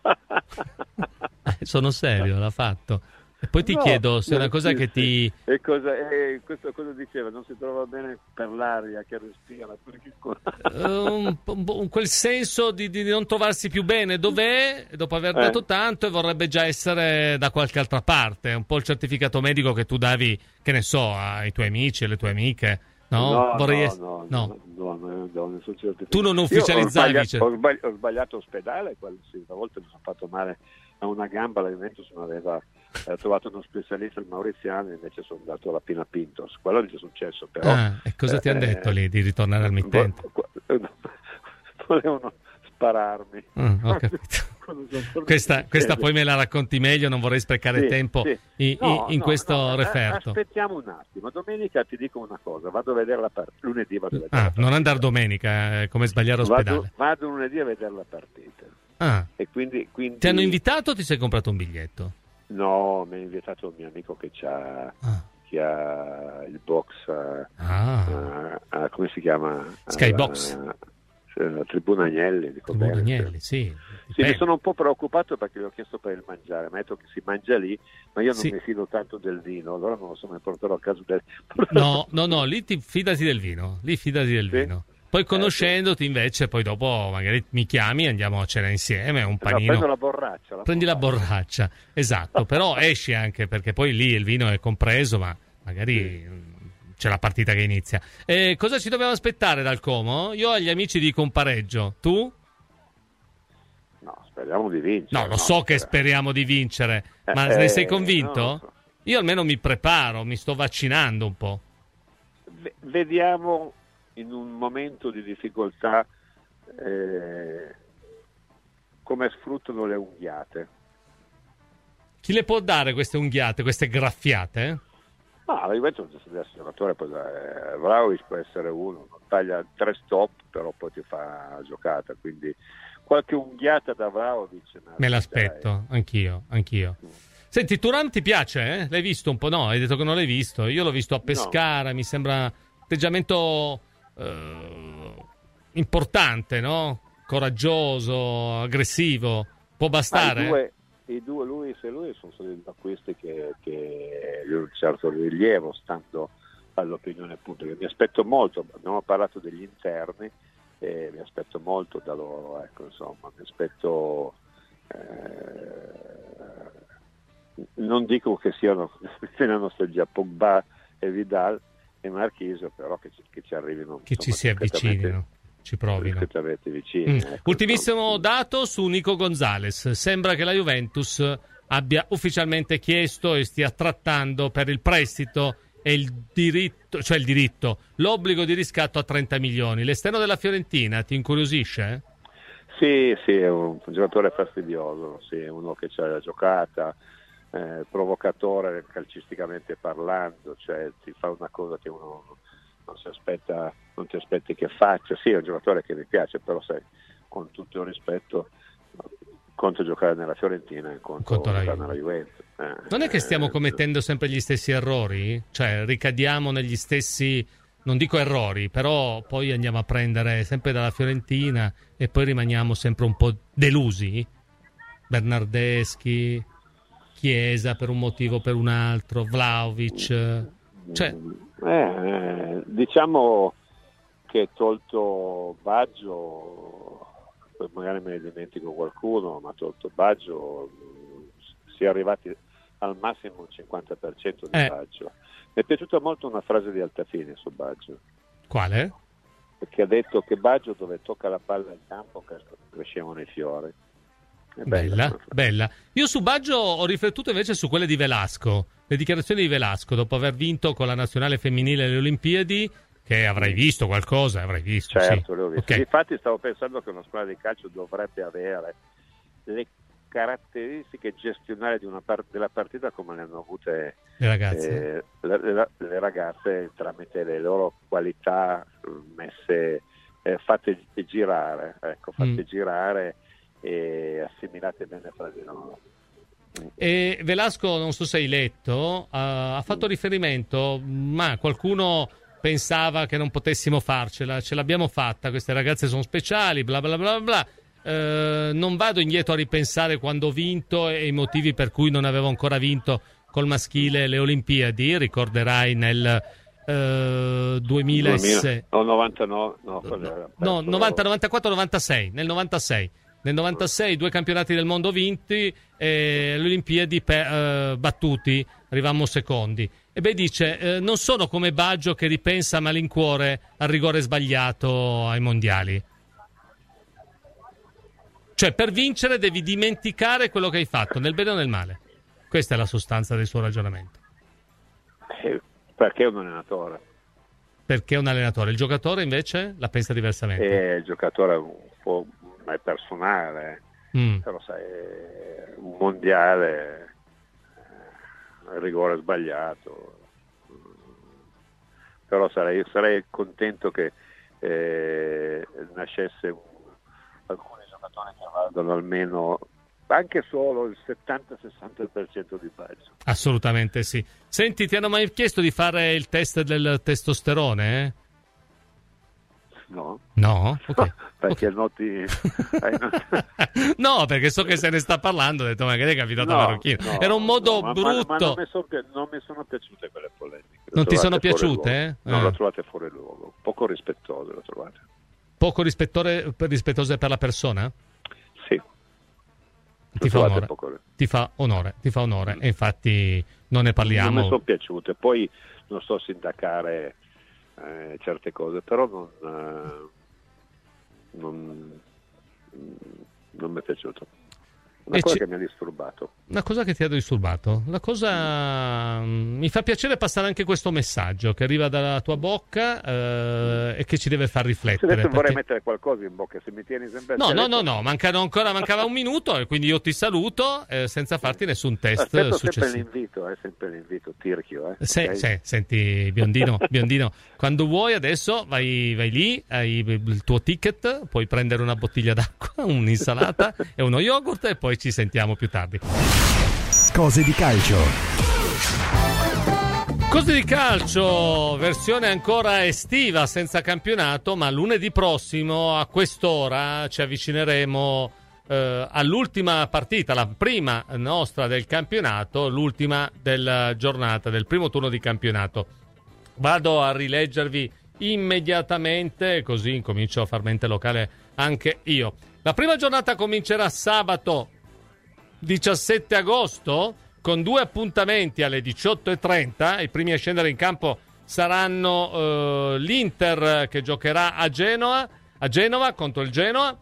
Sono serio, l'ha fatto. E poi ti chiedo se è una cosa che ti... questo cosa diceva? Non si trova bene per l'aria che respira? Perché... quel senso di non trovarsi più bene dov'è, dopo aver dato tanto, e vorrebbe già essere da qualche altra parte. Un po' il certificato medico che tu davi, che ne so, ai tuoi amici, alle tue amiche. No, nessun certificato. Tu non ufficializzavi. Ho sbagliato ospedale, una volta mi sono fatto male a una gamba, la Juventus non aveva trovato uno specialista, il Mauriziano, invece sono andato alla Pina Pintos. Quello gli è successo, però. E cosa ti hanno detto lì di ritornare al mittente? Volevano spararmi. Ho capito. Questa poi me la racconti meglio, non vorrei sprecare tempo in questo referto. Aspettiamo un attimo, domenica ti dico una cosa, vado a vedere la partita, lunedì vado a vedere la partita. Non andare domenica, come sbagliare ospedale. Vado lunedì a vedere la partita. E quindi... Ti hanno invitato o ti sei comprato un biglietto? No, mi ha invitato un mio amico che ha il box, come si chiama? Skybox. La Tribuna Agnelli. Sì, mi sono un po' preoccupato perché gli ho chiesto per il mangiare, mi ha detto che si mangia lì, ma io non mi fido tanto del vino, allora non lo so, mi porterò a casa del... No, lì fidati del vino, vino. Poi conoscendoti invece, poi dopo magari mi chiami e andiamo a cena insieme, un panino. Prendo la borraccia. Prendi la borraccia, esatto, però esci anche, perché poi lì il vino è compreso, ma magari c'è la partita che inizia. Cosa ci dobbiamo aspettare dal Como? Io agli amici dico un pareggio, tu? No, speriamo di vincere. No, lo so che speriamo di vincere, ma ne sei convinto? No, so. Io almeno mi preparo, mi sto vaccinando un po'. Vediamo in un momento di difficoltà come sfruttano le unghiate. Chi le può dare queste unghiate, queste graffiate? La Juventus è giocatore, poi Vlahovic può essere uno, taglia 3 stop, però poi ti fa la giocata, quindi qualche unghiata da Vlahovic me l'aspetto, anch'io. Senti, Thuram ti piace? L'hai visto un po'? No, hai detto che non l'hai visto. Io l'ho visto a Pescara, no. Mi sembra atteggiamento importante, no? Coraggioso, aggressivo. Può bastare? I due Luis e lui sono stati acquisti che di un certo rilievo, stando all'opinione pubblica. Mi aspetto molto, abbiamo parlato degli interni, mi aspetto molto da loro, ecco, insomma, mi aspetto, non dico che siano nella nostalgia Pogba e Vidal e Marchisio, però che ci arrivino, che insomma, ci si avvicinino, ci provino. Vicini, ecco, ultimissimo dato su Nico Gonzalez: sembra che la Juventus abbia ufficialmente chiesto e stia trattando per il prestito e l'obbligo di riscatto a 30 milioni. L'esterno della Fiorentina ti incuriosisce? Sì, è un giocatore fastidioso, sì, uno che c'ha la giocata, provocatore calcisticamente parlando, cioè ti fa una cosa che uno non ti aspetti che faccia. Sì, è un giocatore che mi piace, però sai, con tutto il rispetto, conto giocare nella Fiorentina e conto giocare nella Juventus. Non è che stiamo commettendo sempre gli stessi errori? Cioè ricadiamo negli stessi, non dico errori, però poi andiamo a prendere sempre dalla Fiorentina e poi rimaniamo sempre un po' delusi? Bernardeschi, Chiesa per un motivo o per un altro, Vlahovic, cioè... diciamo che tolto Baggio, poi magari me ne dimentico qualcuno, ma tolto Baggio si è arrivati al massimo il 50% di Baggio. Mi è piaciuta molto una frase di Altafini su Baggio. Quale? Perché ha detto che Baggio, dove tocca la palla in campo, crescevano i fiori. Bella. Io su Baggio ho riflettuto invece su quelle di Velasco, le dichiarazioni di Velasco dopo aver vinto con la nazionale femminile alle Olimpiadi, che avrai visto qualcosa, certo, sì. Le ho viste. Okay. Infatti stavo pensando che una squadra di calcio dovrebbe avere le caratteristiche gestionali della partita come le hanno avute le ragazze, le ragazze, tramite le loro qualità messe, fatte girare e assimilate bene fra di loro. E Velasco, non so se hai letto, ha fatto riferimento, ma qualcuno pensava che non potessimo farcela, ce l'abbiamo fatta, queste ragazze sono speciali, bla bla bla bla. Non vado indietro a ripensare quando ho vinto e i motivi per cui non avevo ancora vinto col maschile le Olimpiadi. Ricorderai nel 2006, 99, 90, 94, 96, nel 96 2 campionati del mondo vinti e le Olimpiadi battuti, arrivammo secondi. E dice, non sono come Baggio che ripensa a malincuore al rigore sbagliato ai mondiali. Cioè, per vincere devi dimenticare quello che hai fatto, nel bene o nel male. Questa è la sostanza del suo ragionamento. Perché è un allenatore. Perché è un allenatore. Il giocatore invece la pensa diversamente. Il giocatore è personale, però sai, un mondiale, rigore sbagliato. Però sarei contento che nascesse alcuni giocatori che valgono almeno anche solo il 70-60% di Baggio. Assolutamente sì. Senti, ti hanno mai chiesto di fare il test del testosterone? No. Ok. Perché okay. noti... No, perché so che se ne sta parlando, ho detto magari è capitato a Marocchino. Era un modo brutto. Ma non mi sono piaciute quelle polemiche. Non ti sono piaciute? No, le trovate fuori luogo. Poco rispettose le trovate. Poco rispettose per la persona? Sì. Ti fa onore. E infatti non ne parliamo. Non mi sono piaciute. Poi non so sindacare certe cose, però non mi è piaciuto. Una cosa che mi ha disturbato. Una cosa che ti ha disturbato? La cosa... mi fa piacere passare anche questo messaggio che arriva dalla tua bocca e che ci deve far riflettere. Adesso vorrei mettere qualcosa in bocca, se mi tieni sempre... No, mancava un minuto e quindi io ti saluto senza farti nessun test successivo. Sempre l'invito, tirchio. Senti, biondino, quando vuoi adesso vai lì, hai il tuo ticket, puoi prendere una bottiglia d'acqua, un'insalata e uno yogurt e poi ci sentiamo più tardi. Cose di calcio. Cose di calcio, versione ancora estiva senza campionato, ma lunedì prossimo a quest'ora ci avvicineremo all'ultima partita, la prima nostra del campionato, l'ultima della giornata, del primo turno di campionato. Vado a rileggervi immediatamente, così incomincio a far mente locale anche io. La prima giornata comincerà sabato 17 agosto con 2 appuntamenti alle 18:30. I primi a scendere in campo saranno l'Inter che giocherà a Genova contro il Genoa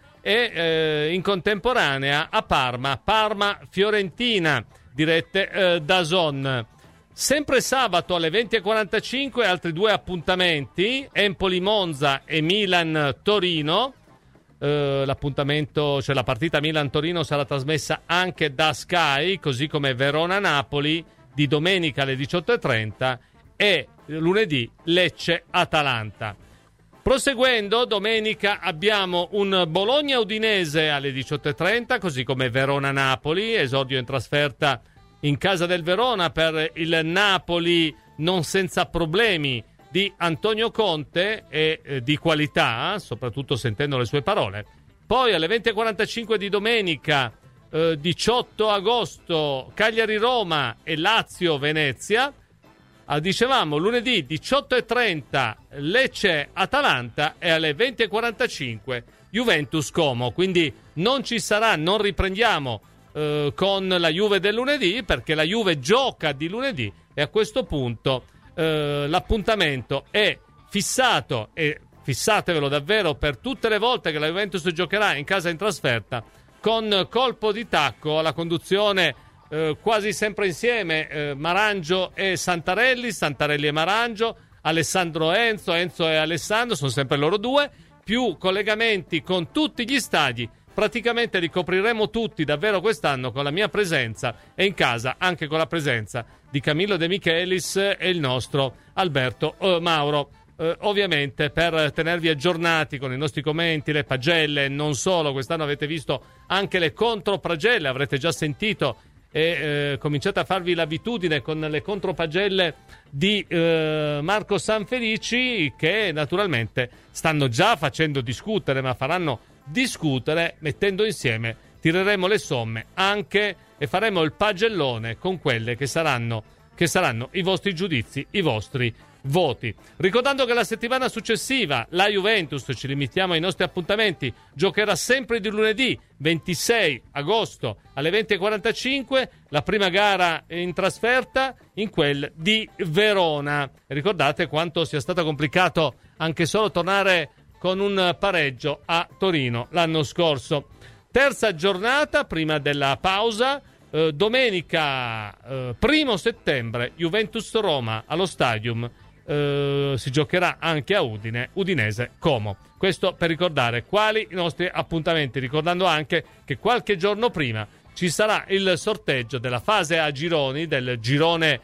e in contemporanea a Parma-Fiorentina, dirette DAZN. Sempre sabato alle 20:45 altri 2 appuntamenti, Empoli-Monza e Milan-Torino. L'appuntamento, cioè la partita Milan-Torino, sarà trasmessa anche da Sky, così come Verona-Napoli di domenica alle 18:30 e lunedì Lecce-Atalanta. Proseguendo, domenica abbiamo un Bologna-Udinese alle 18:30, così come Verona-Napoli, esordio in trasferta in casa del Verona per il Napoli non senza problemi di Antonio Conte e di qualità, soprattutto sentendo le sue parole. Poi alle 20:45 di domenica 18 agosto Cagliari-Roma e Lazio-Venezia. Dicevamo lunedì 18:30 Lecce-Atalanta e alle 20:45 Juventus-Como. Quindi non riprendiamo con la Juve del lunedì, perché la Juve gioca di lunedì e a questo punto l'appuntamento è fissato, e fissatevelo davvero per tutte le volte che la Juventus giocherà in casa e in trasferta, con colpo di tacco alla conduzione quasi sempre insieme Marangio e Santarelli e Marangio, Alessandro Enzo e Alessandro, sono sempre loro due, più collegamenti con tutti gli stadi. Praticamente li copriremo tutti davvero quest'anno con la mia presenza e in casa anche con la presenza di Camillo De Michelis e il nostro Alberto Mauro. Ovviamente per tenervi aggiornati con i nostri commenti, le pagelle, non solo, quest'anno avete visto anche le contropagelle, avrete già sentito e cominciate a farvi l'abitudine con le contropagelle di Marco Sanfelici, che naturalmente stanno già facendo discutere, ma faranno discutere mettendo insieme, tireremo le somme anche e faremo il pagellone con quelle che saranno i vostri giudizi, i vostri voti. Ricordando che la settimana successiva la Juventus, ci limitiamo ai nostri appuntamenti, giocherà sempre di lunedì 26 agosto alle 20:45, la prima gara in trasferta in quel di Verona. Ricordate quanto sia stato complicato anche solo tornare con un pareggio a Torino l'anno scorso. Terza giornata prima della pausa, domenica 1 settembre Juventus-Roma allo Stadium, si giocherà anche a Udinese-Como. Questo per ricordare quali i nostri appuntamenti, ricordando anche che qualche giorno prima ci sarà il sorteggio della fase a gironi, del girone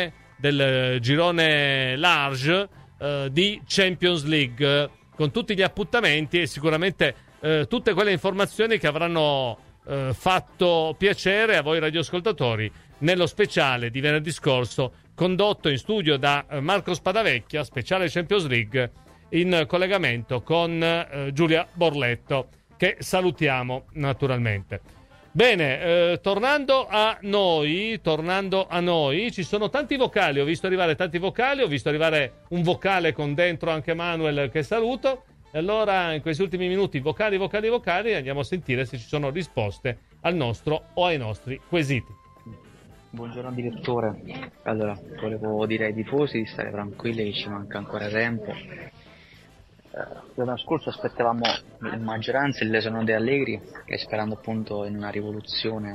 large di Champions League, con tutti gli appuntamenti e sicuramente tutte quelle informazioni che avranno fatto piacere a voi radioascoltatori nello speciale di venerdì scorso, condotto in studio da Marco Spadavecchia, speciale Champions League, in collegamento con Giulia Borletto, che salutiamo naturalmente. Bene, tornando a noi, ci sono tanti vocali, ho visto arrivare un vocale con dentro anche Manuel che saluto, e allora in questi ultimi minuti vocali, andiamo a sentire se ci sono risposte al nostro o ai nostri quesiti. Buongiorno direttore, allora volevo dire ai tifosi di stare tranquilli, che ci manca ancora tempo. L'anno scorso aspettavamo in maggioranza il l'esono di Allegri e sperando appunto in una rivoluzione,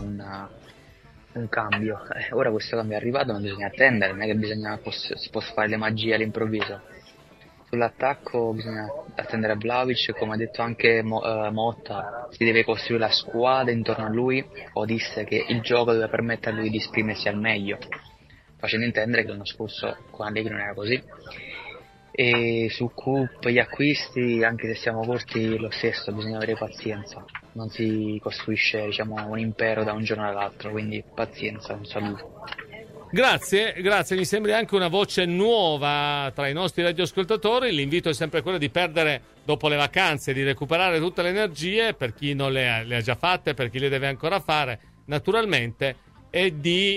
un cambio. Ora questo cambio è arrivato, non bisogna attendere, non è che si può fare le magie all'improvviso. Sull'attacco bisogna attendere Vlahovic, come ha detto anche Motta, si deve costruire la squadra intorno a lui, o disse che il gioco deve permettere a lui di esprimersi al meglio, facendo intendere che l'anno scorso con Allegri non era così. E su Coop, gli acquisti, anche se siamo corti lo stesso, bisogna avere pazienza, non si costruisce un impero da un giorno all'altro, quindi pazienza, un saluto. Grazie, mi sembri anche una voce nuova tra i nostri radioascoltatori. L'invito è sempre quello di perdere dopo le vacanze, di recuperare tutte le energie, per chi non le ha già fatte, per chi le deve ancora fare, naturalmente, e di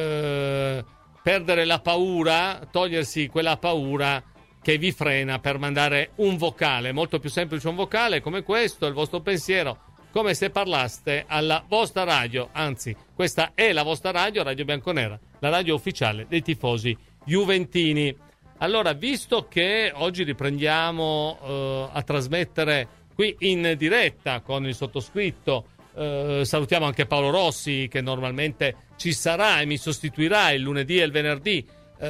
perdere la paura, togliersi quella paura che vi frena per mandare un vocale. Molto più semplice un vocale come questo, il vostro pensiero, come se parlaste alla vostra radio, anzi questa è la vostra radio, Radio Bianconera, la radio ufficiale dei juventini. Allora, visto che oggi riprendiamo a trasmettere qui in diretta con il sottoscritto, salutiamo anche Paolo Rossi che normalmente ci sarà e mi sostituirà il lunedì e il venerdì,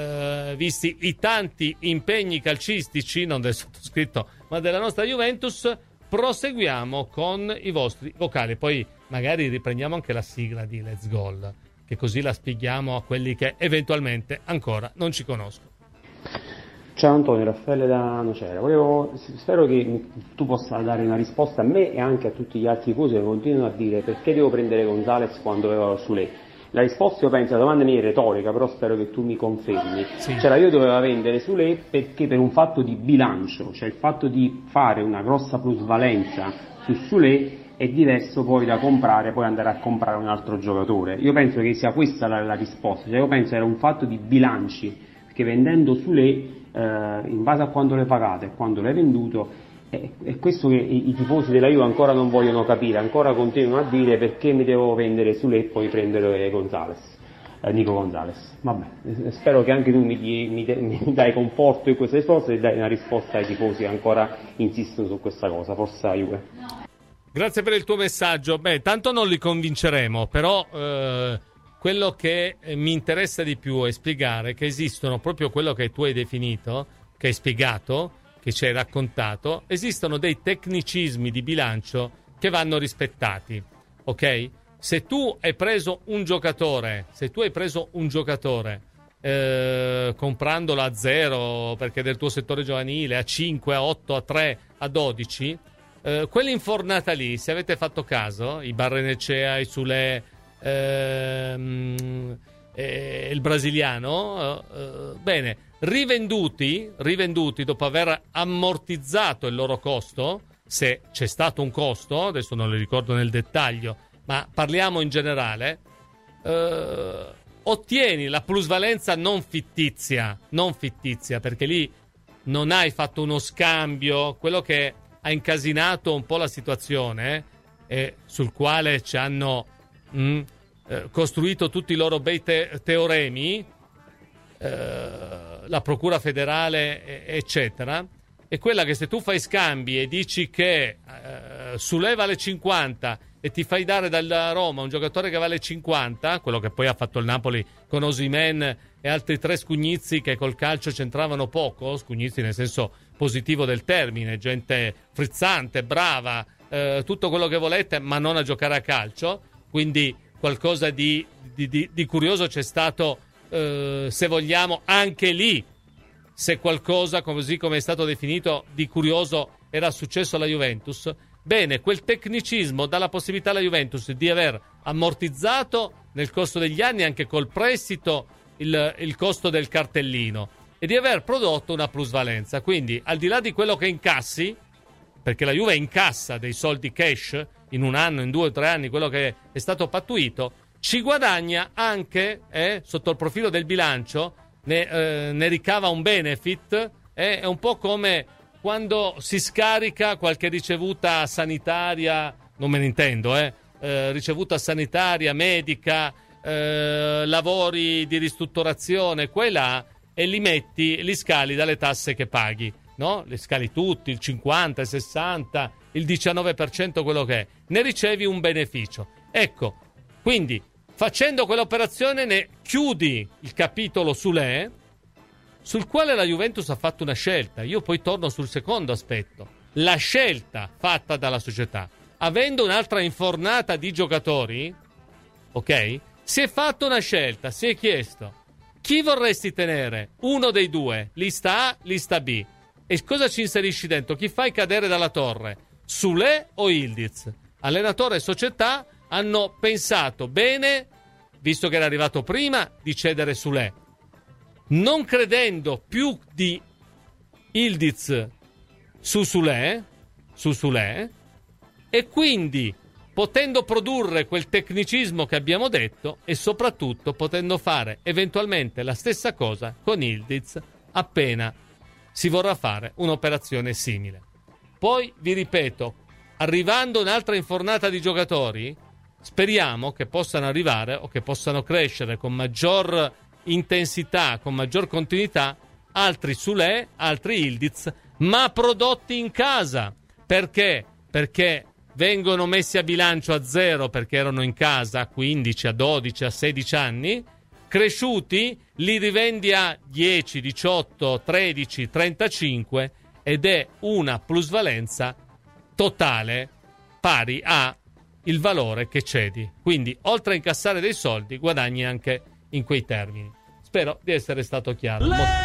visti i tanti impegni calcistici, non del sottoscritto ma della nostra Juventus. Proseguiamo con i vostri vocali, poi magari riprendiamo anche la sigla di Let's Goal, che così la spieghiamo a quelli che eventualmente ancora non ci conoscono. Ciao Antonio, Raffaele da Nocera. Spero che tu possa dare una risposta a me e anche a tutti gli altri tifosi che continuano a dire perché devo prendere Gonzalez quando avevo Sule. La risposta, io penso, la domanda mia è retorica, però spero che tu mi confermi. Sì. Cioè, io dovevo vendere Sule perché per un fatto di bilancio, cioè il fatto di fare una grossa plusvalenza su Sule è diverso poi da comprare, poi andare a comprare un altro giocatore. Io penso che sia questa la risposta, cioè io penso che era un fatto di bilanci, perché vendendo Sule, in base a quando l'hai pagato e quando l'hai venduto, è questo che i tifosi della Juve ancora non vogliono capire, ancora continuano a dire perché mi devo vendere Sule e poi prendere Nico Gonzalez. Vabbè, spero che anche tu mi dai conforto in questa risposta e dai una risposta ai tifosi che ancora insistono su questa cosa. Forza Juve. Grazie per il tuo messaggio. Tanto non li convinceremo, però quello che mi interessa di più è spiegare che esistono proprio quello che tu hai definito, che hai spiegato, che ci hai raccontato, esistono dei tecnicismi di bilancio che vanno rispettati, ok? Se tu hai preso un giocatore comprandolo a 0 perché del tuo settore giovanile, a 5, a 8, a 3, a 12, quell'infornata lì, se avete fatto caso, i Barrenechea, i Sule, il brasiliano, bene, rivenduti dopo aver ammortizzato il loro costo, se c'è stato un costo, adesso non lo ricordo nel dettaglio, ma parliamo in generale, ottieni la plusvalenza non fittizia, perché lì non hai fatto uno scambio. Quello che ha incasinato un po' la situazione e sul quale ci hanno costruito tutti i loro bei teoremi, la procura federale eccetera, è quella che se tu fai scambi e dici che Sule vale 50 e ti fai dare dalla Roma un giocatore che vale 50, quello che poi ha fatto il Napoli con Osimhen e altri 3 scugnizi che col calcio c'entravano poco, scugnizi nel senso positivo del termine, gente frizzante, brava, tutto quello che volete, ma non a giocare a calcio, quindi qualcosa di curioso c'è stato, se vogliamo, anche lì. Se qualcosa, così come è stato definito, di curioso era successo alla Juventus, bene, quel tecnicismo dà la possibilità alla Juventus di aver ammortizzato nel corso degli anni anche col prestito il costo del cartellino e di aver prodotto una plusvalenza. Quindi, al di là di quello che incassi, perché la Juve incassa dei soldi cash in un anno, in 2 o 3 anni, quello che è stato pattuito, ci guadagna anche, sotto il profilo del bilancio, ne ricava un benefit, è un po' come quando si scarica qualche ricevuta sanitaria, non me ne intendo, ricevuta sanitaria, medica, lavori di ristrutturazione, qua e là, e li scali dalle tasse che paghi. no? Le scali tutti, il 50, il 60, il 19%, quello che è, ne ricevi un beneficio. Ecco, quindi facendo quell'operazione ne chiudi il capitolo Sule, sul quale la Juventus ha fatto una scelta. Io poi torno sul secondo aspetto, la scelta fatta dalla società. Avendo un'altra infornata di giocatori, ok? Si è fatta una scelta, si è chiesto: chi vorresti tenere? Uno dei due, lista A, lista B. E cosa ci inserisci dentro? Chi fai cadere dalla torre? Sule o Yildiz? Allenatore e società hanno pensato bene, visto che era arrivato prima, di cedere Sule, non credendo più di Yildiz su Sule, e quindi potendo produrre quel tecnicismo che abbiamo detto e soprattutto potendo fare eventualmente la stessa cosa con Yildiz appena si vorrà fare un'operazione simile. Poi, vi ripeto, arrivando un'altra infornata di giocatori, speriamo che possano arrivare o che possano crescere con maggior intensità, con maggior continuità, altri Sule, altri Yildiz, ma prodotti in casa. Perché? Perché vengono messi a bilancio a zero perché erano in casa a 15, a 12, a 16 anni, cresciuti, li rivendi a 10, 18, 13, 35 ed è una plusvalenza totale pari a il valore che cedi. Quindi, oltre a incassare dei soldi, guadagni anche in quei termini. Spero di essere stato chiaro.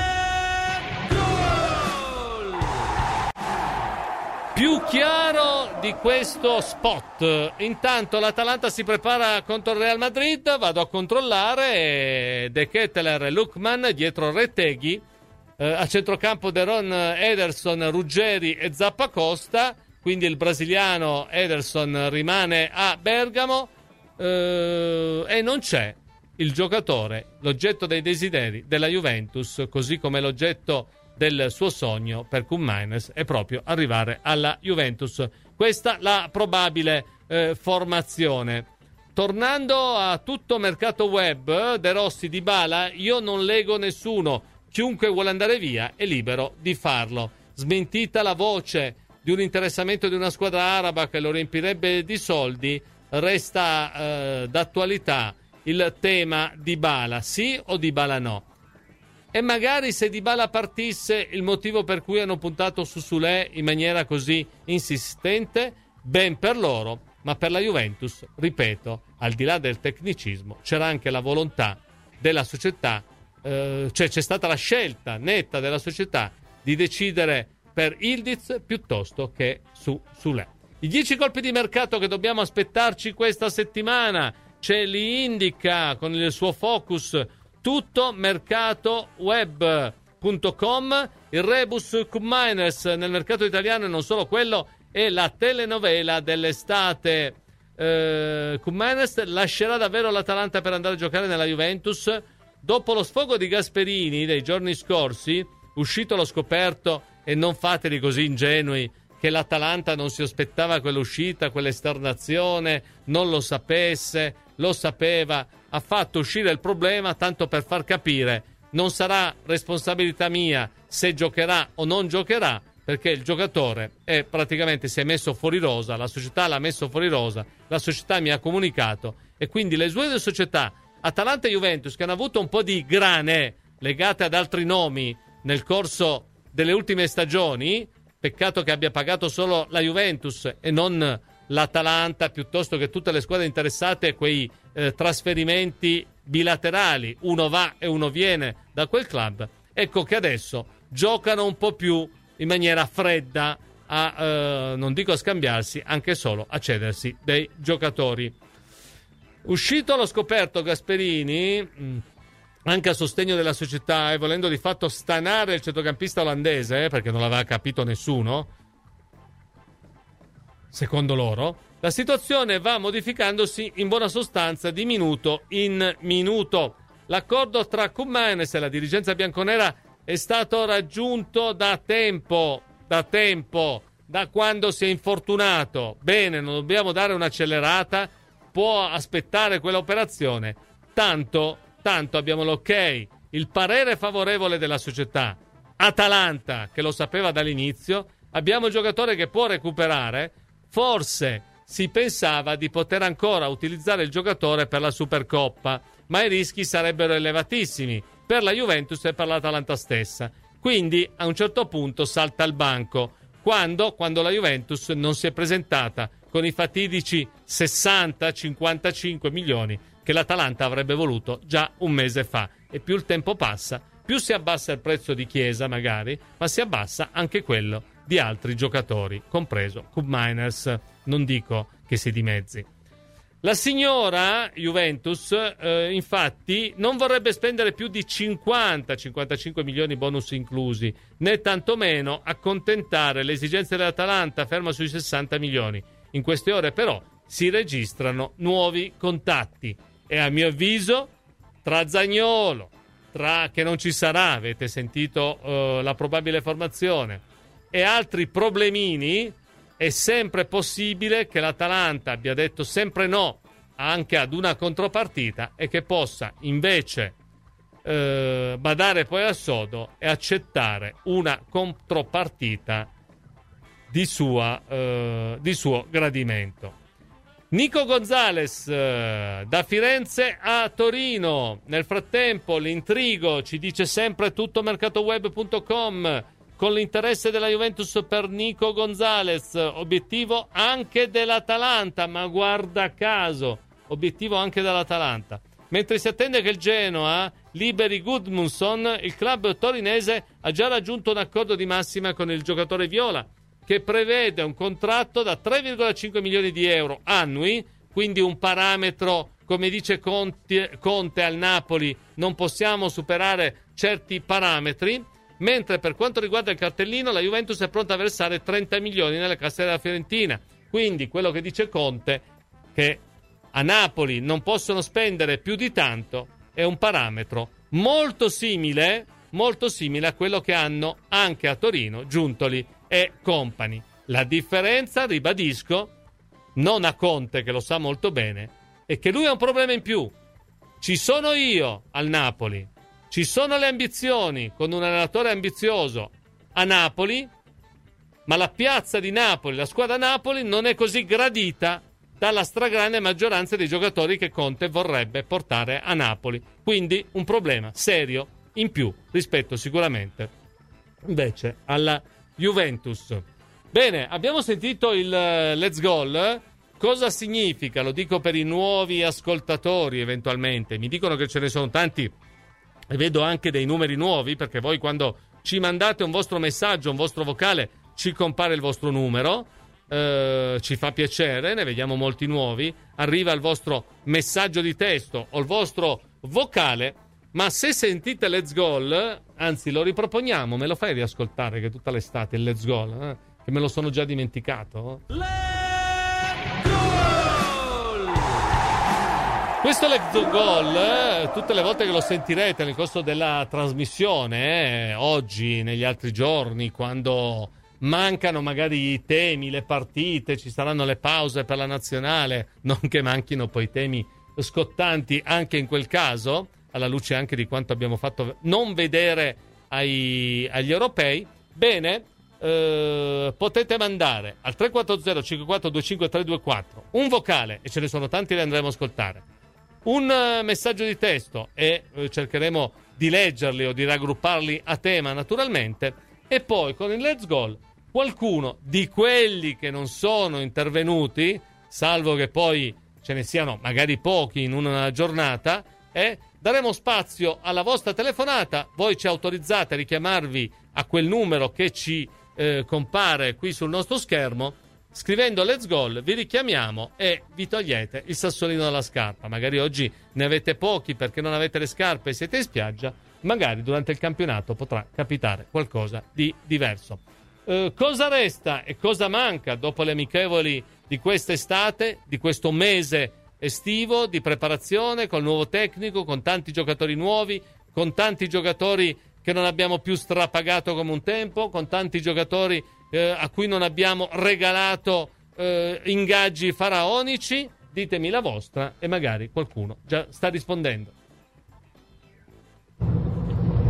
Più chiaro di questo spot. Intanto l'Atalanta si prepara contro il Real Madrid. Vado a controllare. De Ketteler e Lookman dietro Retteghi. A centrocampo Deron, Ederson, Ruggeri e Zappacosta. Quindi il brasiliano Ederson rimane a Bergamo. E non c'è il giocatore, l'oggetto dei desideri della Juventus, così come l'oggetto del suo sogno per Koumainis è proprio arrivare alla Juventus. Questa la probabile formazione. Tornando a tutto mercato web, De Rossi, Dybala, io non lego nessuno, chiunque vuole andare via è libero di farlo. Smentita la voce di un interessamento di una squadra araba che lo riempirebbe di soldi, resta d'attualità il tema Dybala, sì o Dybala no. E magari se Dybala partisse, il motivo per cui hanno puntato su Sule in maniera così insistente, ben per loro, ma per la Juventus, ripeto, al di là del tecnicismo, c'era anche la volontà della società, cioè c'è stata la scelta netta della società di decidere per Yildiz piuttosto che su Sule. I 10 colpi di mercato che dobbiamo aspettarci questa settimana ce li indica con il suo focus tutto mercatoweb.com. Il rebus Koumainis nel mercato italiano e non solo quello è la telenovela dell'estate. Koumainis lascerà davvero l'Atalanta per andare a giocare nella Juventus. Dopo lo sfogo di Gasperini dei giorni scorsi, uscito allo scoperto, e non fateli così ingenui, che l'Atalanta non si aspettava quell'uscita, quell'esternazione, non lo sapesse, lo sapeva, ha fatto uscire il problema tanto per far capire: non sarà responsabilità mia se giocherà o non giocherà, perché il giocatore è praticamente si è messo fuori rosa, la società l'ha messo fuori rosa, la società mi ha comunicato, e quindi le due società, Atalanta e Juventus, che hanno avuto un po' di grane legate ad altri nomi nel corso delle ultime stagioni, peccato che abbia pagato solo la Juventus e non l'Atalanta, piuttosto che tutte le squadre interessate a quei trasferimenti bilaterali, uno va e uno viene da quel club. Ecco che adesso giocano un po' più in maniera fredda a non dico a scambiarsi, anche solo a cedersi dei giocatori. Uscito allo scoperto Gasperini, anche a sostegno della società e volendo di fatto stanare il centrocampista olandese, perché non l'aveva capito nessuno, secondo loro, la situazione va modificandosi in buona sostanza di minuto in minuto. L'accordo tra Koumainis e la dirigenza bianconera è stato raggiunto da tempo, da quando si è infortunato. Bene, non dobbiamo dare un'accelerata, può aspettare quell'operazione, tanto abbiamo l'ok, il parere favorevole della società, Atalanta che lo sapeva dall'inizio, abbiamo il giocatore che può recuperare, forse si pensava di poter ancora utilizzare il giocatore per la Supercoppa, ma i rischi sarebbero elevatissimi per la Juventus e per l'Atalanta stessa. Quindi a un certo punto salta al banco quando la Juventus non si è presentata con i fatidici 60-55 milioni che l'Atalanta avrebbe voluto già un mese fa. E più il tempo passa, più si abbassa il prezzo di Chiesa magari, ma si abbassa anche quello di altri giocatori, compreso Koopmeiners, non dico che si dimezzi. La signora Juventus infatti non vorrebbe spendere più di 50-55 milioni bonus inclusi, né tantomeno accontentare le esigenze dell'Atalanta ferma sui 60 milioni. In queste ore però si registrano nuovi contatti e a mio avviso tra Zaniolo, che non ci sarà, avete sentito la probabile formazione, e altri problemini, è sempre possibile che l'Atalanta abbia detto sempre no anche ad una contropartita e che possa invece badare poi al sodo e accettare una contropartita di suo gradimento. Nico Gonzalez da Firenze a Torino. Nel frattempo l'intrigo ci dice sempre tuttomercatoweb.com con l'interesse della Juventus per Nico Gonzalez, obiettivo anche dell'Atalanta, ma guarda caso, obiettivo anche dell'Atalanta. Mentre si attende che il Genoa liberi Gudmundsson, il club torinese ha già raggiunto un accordo di massima con il giocatore viola, che prevede un contratto da 3,5 milioni di euro annui, quindi un parametro, come dice Conte al Napoli, non possiamo superare certi parametri. Mentre per quanto riguarda il cartellino, la Juventus è pronta a versare 30 milioni nelle casse della Fiorentina. Quindi quello che dice Conte, che a Napoli non possono spendere più di tanto, è un parametro molto simile a quello che hanno anche a Torino Giuntoli e Company. La differenza, ribadisco, non a Conte, che lo sa molto bene, è che lui ha un problema in più. Ci sono io al Napoli, ci sono le ambizioni con un allenatore ambizioso a Napoli, ma la piazza di Napoli, la squadra Napoli non è così gradita dalla stragrande maggioranza dei giocatori che Conte vorrebbe portare a Napoli. Quindi un problema serio in più rispetto sicuramente invece alla Juventus. Bene, abbiamo sentito il Let's Goal. Cosa significa? Lo dico per i nuovi ascoltatori eventualmente. Mi dicono che ce ne sono tanti e vedo anche dei numeri nuovi, perché voi quando ci mandate un vostro messaggio, un vostro vocale, ci compare il vostro numero, ci fa piacere, ne vediamo molti nuovi, arriva il vostro messaggio di testo o il vostro vocale, ma se sentite Let's Goal, anzi lo riproponiamo, me lo fai riascoltare che tutta l'estate il Let's Goal, che me lo sono già dimenticato. Questo Let's Goal, tutte le volte che lo sentirete nel corso della trasmissione, oggi, negli altri giorni, quando mancano magari i temi, le partite, ci saranno le pause per la nazionale, non che manchino poi temi scottanti anche in quel caso, alla luce anche di quanto abbiamo fatto non vedere agli europei. Bene, potete mandare al 340 5425 324 un vocale, e ce ne sono tanti, li andremo a ascoltare, un messaggio di testo, e cercheremo di leggerli o di raggrupparli a tema naturalmente, e poi con il Let's Goal qualcuno di quelli che non sono intervenuti, salvo che poi ce ne siano magari pochi in una giornata, daremo spazio alla vostra telefonata. Voi ci autorizzate a richiamarvi a quel numero che ci compare qui sul nostro schermo. Scrivendo Let's Goal vi richiamiamo e vi togliete il sassolino dalla scarpa. Magari oggi ne avete pochi perché non avete le scarpe e siete in spiaggia, magari durante il campionato potrà capitare qualcosa di diverso. Cosa resta e cosa manca dopo le amichevoli di quest'estate, di questo mese estivo di preparazione col nuovo tecnico, con tanti giocatori nuovi, con tanti giocatori che non abbiamo più strapagato come un tempo, con tanti giocatori a cui non abbiamo regalato ingaggi faraonici? Ditemi la vostra e magari qualcuno già sta rispondendo.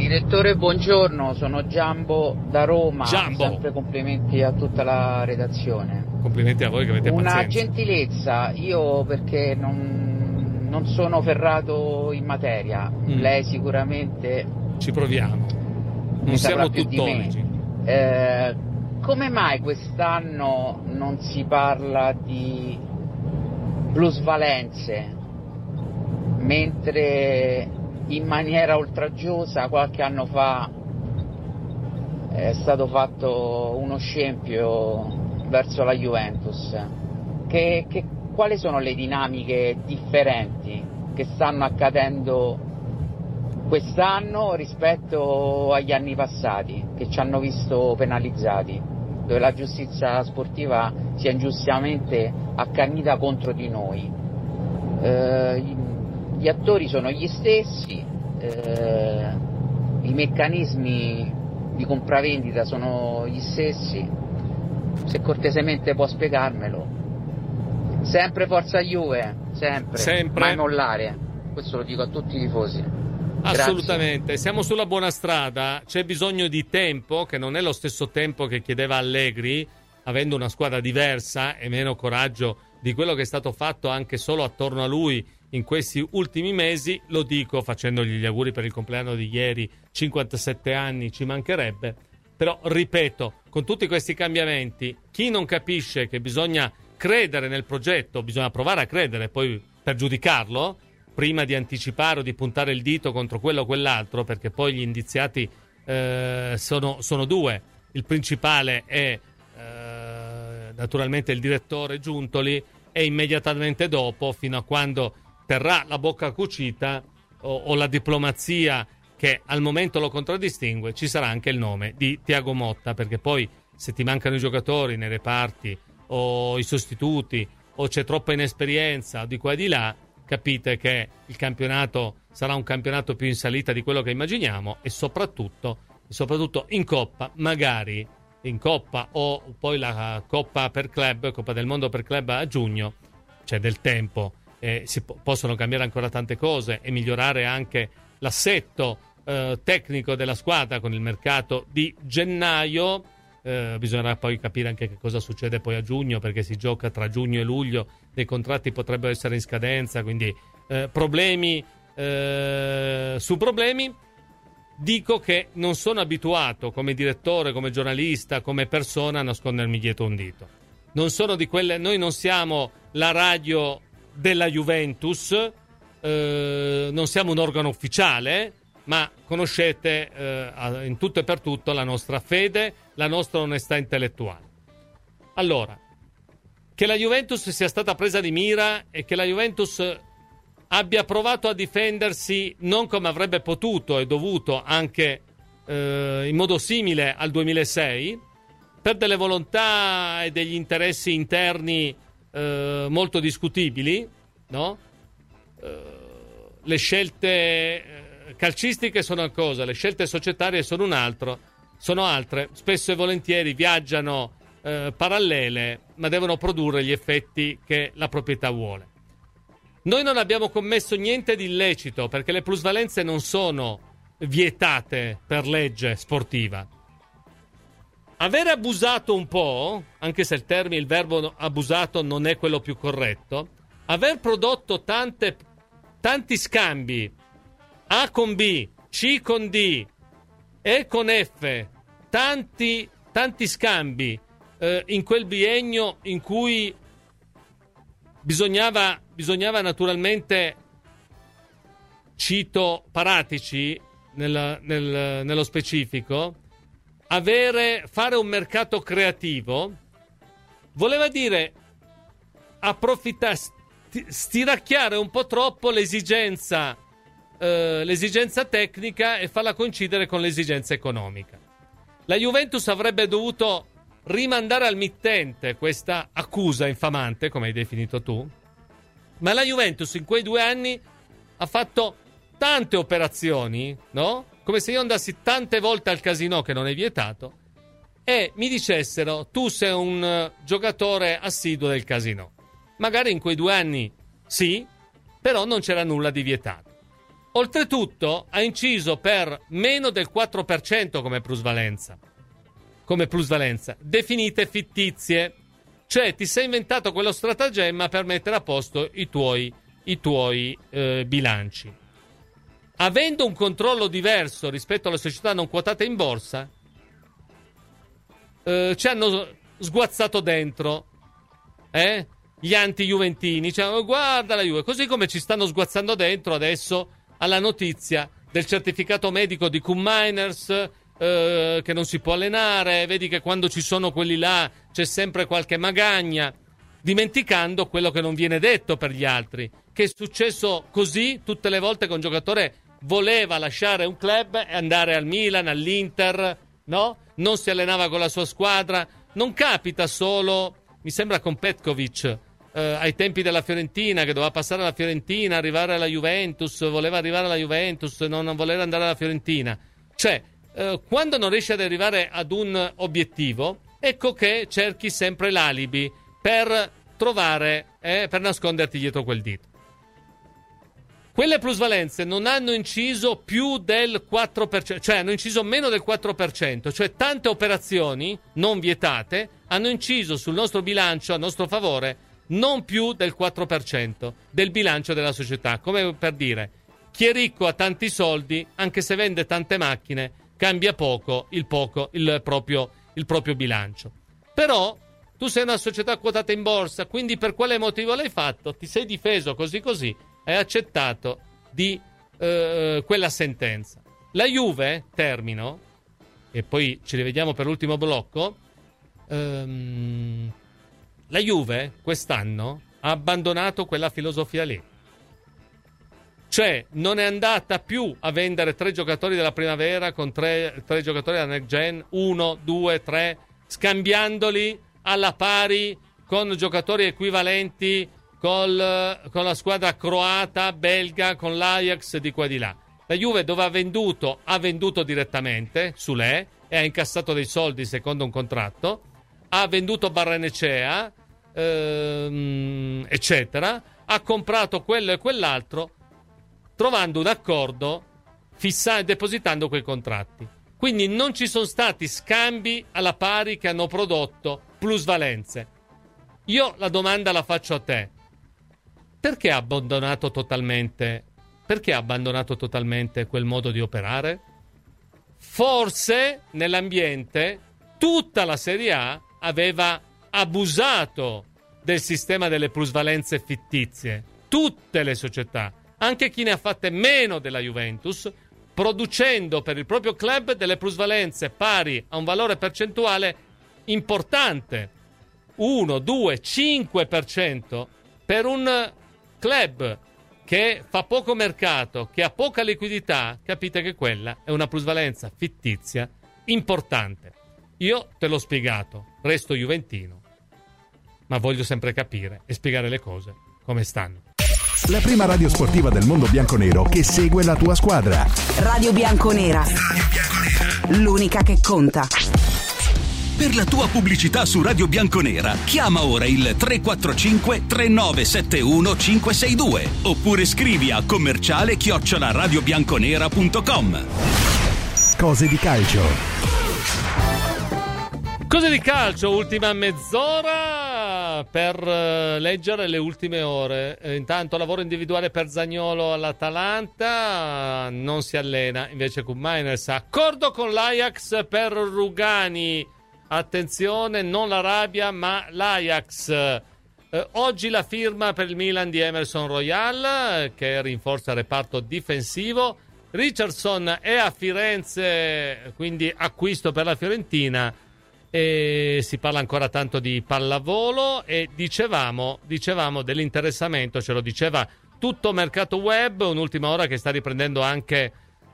Direttore, buongiorno, sono Giambo da Roma. Giambo. Sempre complimenti a tutta la redazione. Complimenti a voi che avete Una pazienza. gentilezza, io perché non sono ferrato in materia, lei sicuramente ci proviamo, non siamo tuttologi. Come mai quest'anno non si parla di plusvalenze, mentre in maniera oltraggiosa qualche anno fa è stato fatto uno scempio verso la Juventus? Quali sono le dinamiche differenti che stanno accadendo quest'anno rispetto agli anni passati, che ci hanno visto penalizzati, dove la giustizia sportiva si è ingiustamente accannita contro di noi? Gli attori sono gli stessi, i meccanismi di compravendita sono gli stessi. Se cortesemente può spiegarmelo. Sempre forza Juve, sempre. Mai mollare, questo lo dico a tutti i tifosi. Assolutamente, Grazie. siamo sulla buona strada, c'è bisogno di tempo, che non è lo stesso tempo che chiedeva Allegri, avendo una squadra diversa e meno coraggio di quello che è stato fatto anche solo attorno a lui in questi ultimi mesi. Lo dico facendogli gli auguri per il compleanno di ieri, 57 anni, ci mancherebbe. Però ripeto, con tutti questi cambiamenti, chi non capisce che bisogna credere nel progetto, bisogna provare a credere poi per giudicarlo, prima di anticipare o di puntare il dito contro quello o quell'altro, perché poi gli indiziati sono due. Il principale è naturalmente il direttore Giuntoli, e immediatamente dopo, fino a quando terrà la bocca cucita o la diplomazia che al momento lo contraddistingue, ci sarà anche il nome di Thiago Motta, perché poi se ti mancano i giocatori nei reparti o i sostituti o c'è troppa inesperienza di qua e di là, capite che il campionato sarà un campionato più in salita di quello che immaginiamo, e soprattutto in Coppa, magari in Coppa o poi la Coppa per Club, Coppa del Mondo per Club a giugno, c'è del tempo, possono cambiare ancora tante cose e migliorare anche l'assetto tecnico della squadra con il mercato di gennaio. Bisognerà poi capire anche che cosa succede poi a giugno, perché si gioca tra giugno e luglio, dei contratti potrebbero essere in scadenza, quindi problemi su problemi. Dico che non sono abituato come direttore, come giornalista, come persona a nascondermi dietro un dito. Non sono di quelle, noi non siamo la radio della Juventus, non siamo un organo ufficiale, ma conoscete in tutto e per tutto la nostra fede, la nostra onestà intellettuale. Allora, che la Juventus sia stata presa di mira e che la Juventus abbia provato a difendersi non come avrebbe potuto e dovuto, anche in modo simile al 2006, per delle volontà e degli interessi interni molto discutibili, no? Le scelte calcistiche sono una cosa, le scelte societarie sono altre, spesso e volentieri viaggiano parallele, ma devono produrre gli effetti che la proprietà vuole. Noi non abbiamo commesso niente di illecito, perché le plusvalenze non sono vietate per legge sportiva. Aver abusato un po', anche se il verbo abusato non è quello più corretto, aver prodotto tanti scambi, A con B, C con D, E con F, tanti scambi in quel biennio in cui bisognava naturalmente, cito Paratici nello specifico, fare un mercato creativo, voleva dire stiracchiare un po' troppo l'esigenza tecnica e farla coincidere con l'esigenza economica. La Juventus avrebbe dovuto rimandare al mittente questa accusa infamante, come hai definito tu, ma la Juventus in quei 2 anni ha fatto tante operazioni, no? Come se io andassi tante volte al casino, che non è vietato, e mi dicessero: tu sei un giocatore assiduo del casino. Magari in quei 2 anni sì, però non c'era nulla di vietato. Oltretutto ha inciso per meno del 4% come plusvalenza, definite fittizie. Cioè ti sei inventato quello stratagemma per mettere a posto i tuoi bilanci. Avendo un controllo diverso rispetto alle società non quotate in borsa, ci hanno sguazzato dentro gli anti-juventini, cioè, guarda la Juve, così come ci stanno sguazzando dentro adesso alla notizia del certificato medico di Koopmeiners, che non si può allenare, vedi che quando ci sono quelli là c'è sempre qualche magagna, dimenticando quello che non viene detto per gli altri, che è successo così tutte le volte che un giocatore voleva lasciare un club e andare al Milan, all'Inter, no? Non si allenava con la sua squadra. Non capita solo, mi sembra con Petkovic, ai tempi della Fiorentina, che doveva passare alla Fiorentina, arrivare alla Juventus, voleva arrivare alla Juventus, non voleva andare alla Fiorentina. Cioè, quando non riesci ad arrivare ad un obiettivo, ecco che cerchi sempre l'alibi per trovare, per nasconderti dietro quel dito. Quelle plusvalenze non hanno inciso più del 4%, cioè hanno inciso meno del 4%, cioè tante operazioni non vietate hanno inciso sul nostro bilancio a nostro favore non più del 4% del bilancio della società. Come per dire, chi è ricco ha tanti soldi, anche se vende tante macchine, cambia poco il proprio bilancio. Però tu sei una società quotata in borsa, quindi per quale motivo l'hai fatto? Ti sei difeso così, hai accettato di quella sentenza. La Juve, termino, e poi ci rivediamo per l'ultimo blocco, la Juve quest'anno ha abbandonato quella filosofia lì. Cioè non è andata più a vendere 3 giocatori della primavera con 3 giocatori della next gen, 1, 2, 3, scambiandoli alla pari con giocatori equivalenti con la squadra croata, belga, con l'Ajax di qua e di là. La Juve dove ha venduto direttamente Sule e ha incassato dei soldi secondo un contratto, ha venduto Barrenechea, eccetera, ha comprato quello e quell'altro, trovando un accordo, depositando quei contratti. Quindi non ci sono stati scambi alla pari che hanno prodotto plusvalenze. Io la domanda la faccio a te. Perché ha abbandonato totalmente quel modo di operare? Forse nell'ambiente tutta la Serie A aveva abusato del sistema delle plusvalenze fittizie. Tutte le società, anche chi ne ha fatte meno della Juventus, producendo per il proprio club delle plusvalenze pari a un valore percentuale importante, 1, 2, 5% per un club che fa poco mercato, che ha poca liquidità. Capite che quella è una plusvalenza fittizia importante. Io te l'ho spiegato, resto juventino, ma voglio sempre capire e spiegare le cose come stanno. La prima radio sportiva del mondo bianconero che segue la tua squadra. Radio Bianconera. L'unica che conta. Per la tua pubblicità su Radio Bianconera, chiama ora il 345 3971 562 oppure scrivi a commerciale@radiobianconera.com. Cose di calcio. Cose di calcio, ultima mezz'ora per leggere le ultime ore. Intanto lavoro individuale per Zaniolo all'Atalanta, non si allena, invece Koopmeiners accordo con l'Ajax per Rugani. Attenzione, non l'Arabia ma l'Ajax. Oggi la firma per il Milan di Emerson Royal, che rinforza il reparto difensivo. Richardson è a Firenze, quindi acquisto per la Fiorentina. E si parla ancora tanto di pallavolo e dicevamo dell'interessamento, ce lo diceva tutto mercato web, un'ultima ora che sta riprendendo anche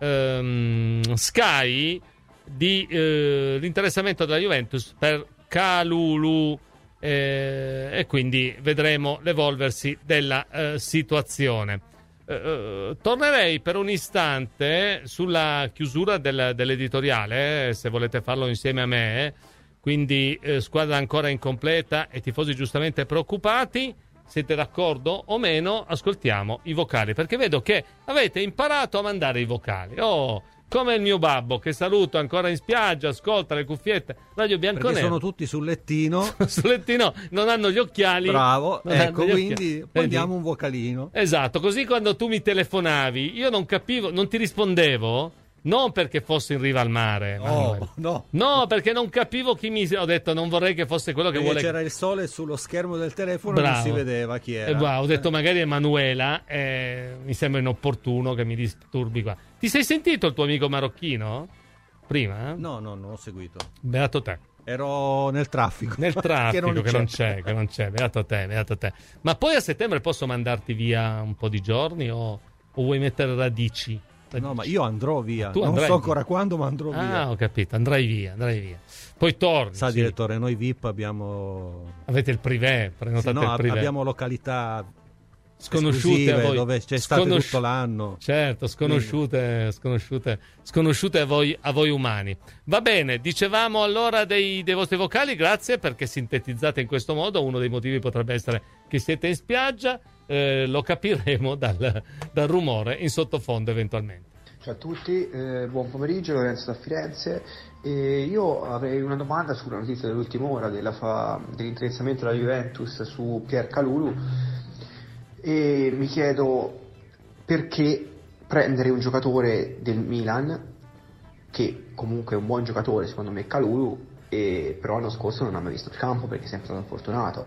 Sky, di l'interessamento della Juventus per Kalulu, e quindi vedremo l'evolversi della situazione. Tornerei per un istante sulla chiusura dell'editoriale, se volete farlo insieme a me, quindi squadra ancora incompleta e tifosi giustamente preoccupati. siete d'accordo o meno, ascoltiamo i vocali, perché vedo che avete imparato a mandare i vocali. Oh, come il mio babbo, che saluto ancora in spiaggia, ascolta le cuffiette, Radio Bianconero. Perché sono tutti sul lettino. Sul lettino, non hanno gli occhiali. Bravo, ecco, quindi mandiamo un vocalino. Esatto, così quando tu mi telefonavi, io non capivo, non ti rispondevo, non perché fossi in riva al mare. No, perché non capivo chi mi... Ho detto, non vorrei che fosse quello che perché vuole... c'era il sole sullo schermo del telefono e non si vedeva chi era. Ho detto, magari Emanuela, mi sembra inopportuno che mi disturbi qua. Ti sei sentito il tuo amico marocchino? Prima? No, non ho seguito. Beato te. Ero nel traffico. Nel traffico, che non c'è. Beato te. Ma poi a settembre posso mandarti via un po' di giorni o vuoi mettere radici? No, ma io andrò via. Non so ancora quando, ma andrò via. Ah, ho capito, andrai via. Poi torni. Sa, direttore, noi VIP abbiamo... Avete il privé, prenotate il privé. Abbiamo località sconosciute a voi, dove c'è stato tutto l'anno. Certo, sconosciute a voi umani. Va bene, dicevamo allora dei vostri vocali, grazie perché sintetizzate in questo modo. Uno dei motivi potrebbe essere che siete in spiaggia, lo capiremo dal rumore in sottofondo eventualmente. Ciao a tutti, buon pomeriggio, Lorenzo da Firenze. Io avrei una domanda sulla notizia dell'ultima ora dell'interessamento della Juventus su Pierre Kalulu. E mi chiedo perché prendere un giocatore del Milan, che comunque è un buon giocatore secondo me, Kalulu, però l'anno scorso non ha mai visto il campo perché è sempre stato infortunato.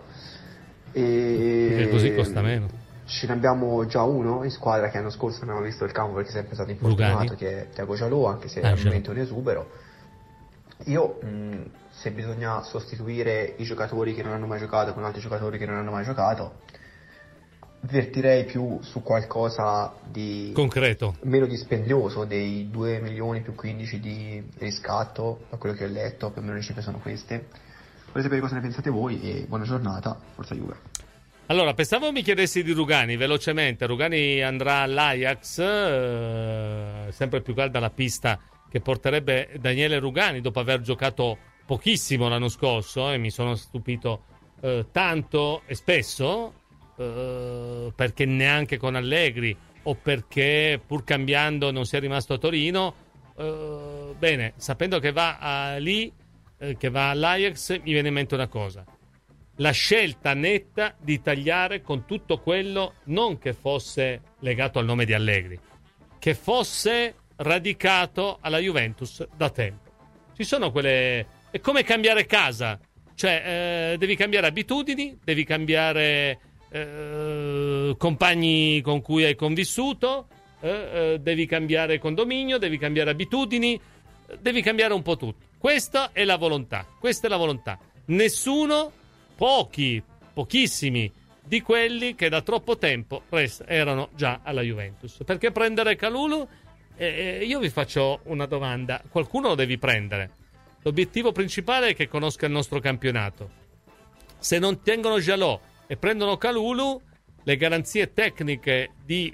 E così costa meno. Ce ne abbiamo già uno in squadra che l'anno scorso non aveva visto il campo perché è sempre stato infortunato, Lugani, che è Thiago Jalò, anche se è al momento un esubero. Io se bisogna sostituire i giocatori che non hanno mai giocato con altri giocatori che non hanno mai giocato, vertirei più su qualcosa di concreto, meno dispendioso, dei 2 milioni più 15 di riscatto, da quello che ho letto, più o meno le cifre sono queste. Vorrei sapere cosa ne pensate voi e buona giornata, forza Juve. Allora, pensavo mi chiedessi di Rugani velocemente. Rugani andrà all'Ajax, sempre più calda la pista che porterebbe Daniele Rugani dopo aver giocato pochissimo l'anno scorso, e mi sono stupito tanto e spesso, perché neanche con Allegri o perché pur cambiando non sia rimasto a Torino. Bene, sapendo che va lì, che va all'Ajax, mi viene in mente una cosa: la scelta netta di tagliare con tutto quello, non che fosse legato al nome di Allegri, che fosse radicato alla Juventus da tempo. Ci sono quelle... è come cambiare casa, cioè devi cambiare abitudini, devi cambiare compagni con cui hai convissuto, devi cambiare condominio, devi cambiare abitudini, devi cambiare un po' tutto. Questa è la volontà. Nessuno, pochissimi di quelli che da troppo tempo erano già alla Juventus. Perché prendere Kalulu? Io vi faccio una domanda: qualcuno lo devi prendere. L'obiettivo principale è che conosca il nostro campionato. Se non tengono Jalò e prendono Kalulu, le garanzie tecniche di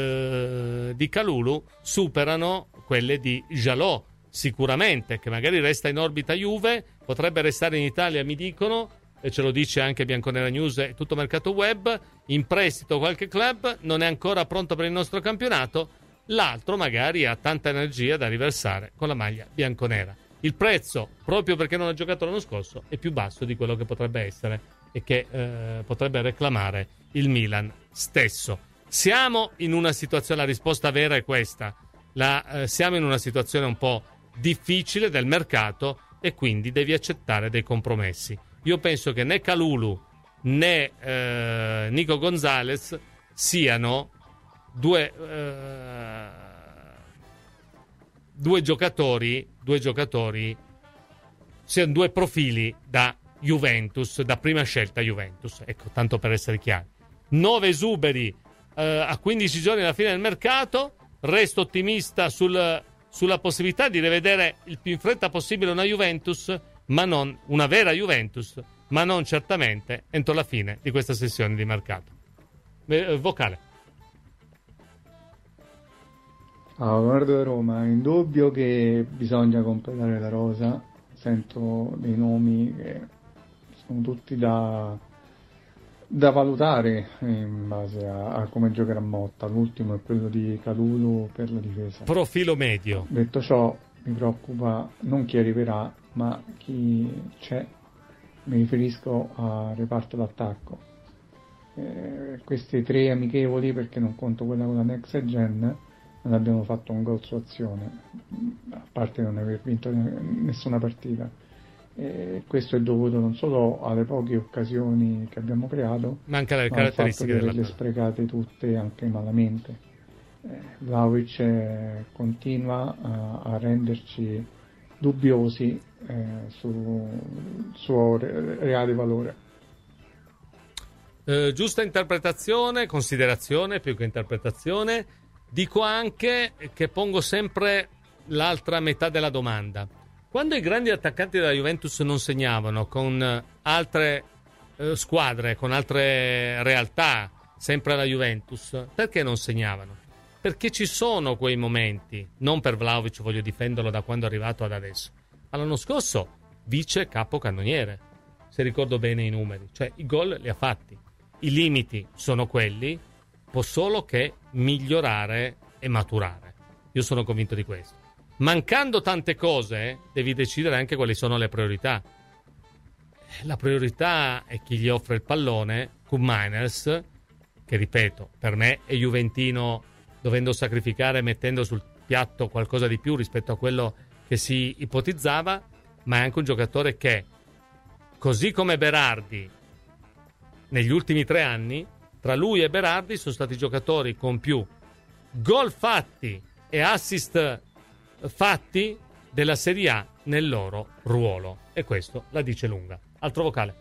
Kalulu superano quelle di Jalò, sicuramente, che magari resta in orbita Juve, potrebbe restare in Italia, mi dicono, e ce lo dice anche Bianconera News e tutto mercato web, in prestito qualche club, non è ancora pronto per il nostro campionato, l'altro magari ha tanta energia da riversare con la maglia bianconera. Il prezzo, proprio perché non ha giocato l'anno scorso, è più basso di quello che potrebbe essere e che potrebbe reclamare il Milan stesso. Siamo in una situazione, la risposta vera è questa, siamo in una situazione un po' difficile del mercato e quindi devi accettare dei compromessi. Io penso che né Kalulu né Nico Gonzalez siano due giocatori, siano due profili da Juventus, da prima scelta Juventus, ecco, tanto per essere chiari. 9 esuberi a 15 giorni dalla fine del mercato, resto ottimista sulla possibilità di rivedere il più in fretta possibile una Juventus, ma non una vera Juventus, ma non certamente entro la fine di questa sessione di mercato. Vocale. Guardo da Roma, è indubbio che bisogna completare la rosa. Sento dei nomi che sono tutti da da valutare in base a come giocherà Motta. L'ultimo è quello di Kalulu per la difesa. Profilo medio. Detto ciò, mi preoccupa non chi arriverà, ma chi c'è. Mi riferisco al reparto d'attacco. Queste 3 amichevoli, perché non conto quella con la Next Gen, non abbiamo fatto un gol su azione, a parte non aver vinto nessuna partita. Questo è dovuto non solo alle poche occasioni che abbiamo creato, ma anche alle caratteristiche della le sprecate tutte anche malamente. Vlahovic continua a renderci dubbiosi sul suo reale valore. Giusta interpretazione, considerazione più che interpretazione. Dico anche che pongo sempre l'altra metà della domanda. Quando i grandi attaccanti della Juventus non segnavano con altre squadre, con altre realtà, sempre la Juventus, perché non segnavano? Perché ci sono quei momenti, non per Vlahovic, voglio difenderlo da quando è arrivato ad adesso. L'anno scorso vice capocannoniere, se ricordo bene i numeri, cioè i gol li ha fatti. I limiti sono quelli, può solo che migliorare e maturare. Io sono convinto di questo. Mancando tante cose, devi decidere anche quali sono le priorità. La priorità è chi gli offre il pallone, Koopmeiners, che ripeto, per me è juventino, dovendo sacrificare, mettendo sul piatto qualcosa di più rispetto a quello che si ipotizzava, ma è anche un giocatore che, così come Berardi, negli ultimi 3 anni, tra lui e Berardi sono stati giocatori con più gol fatti e assist fatti della Serie A nel loro ruolo, e questo la dice lunga. Altro vocale.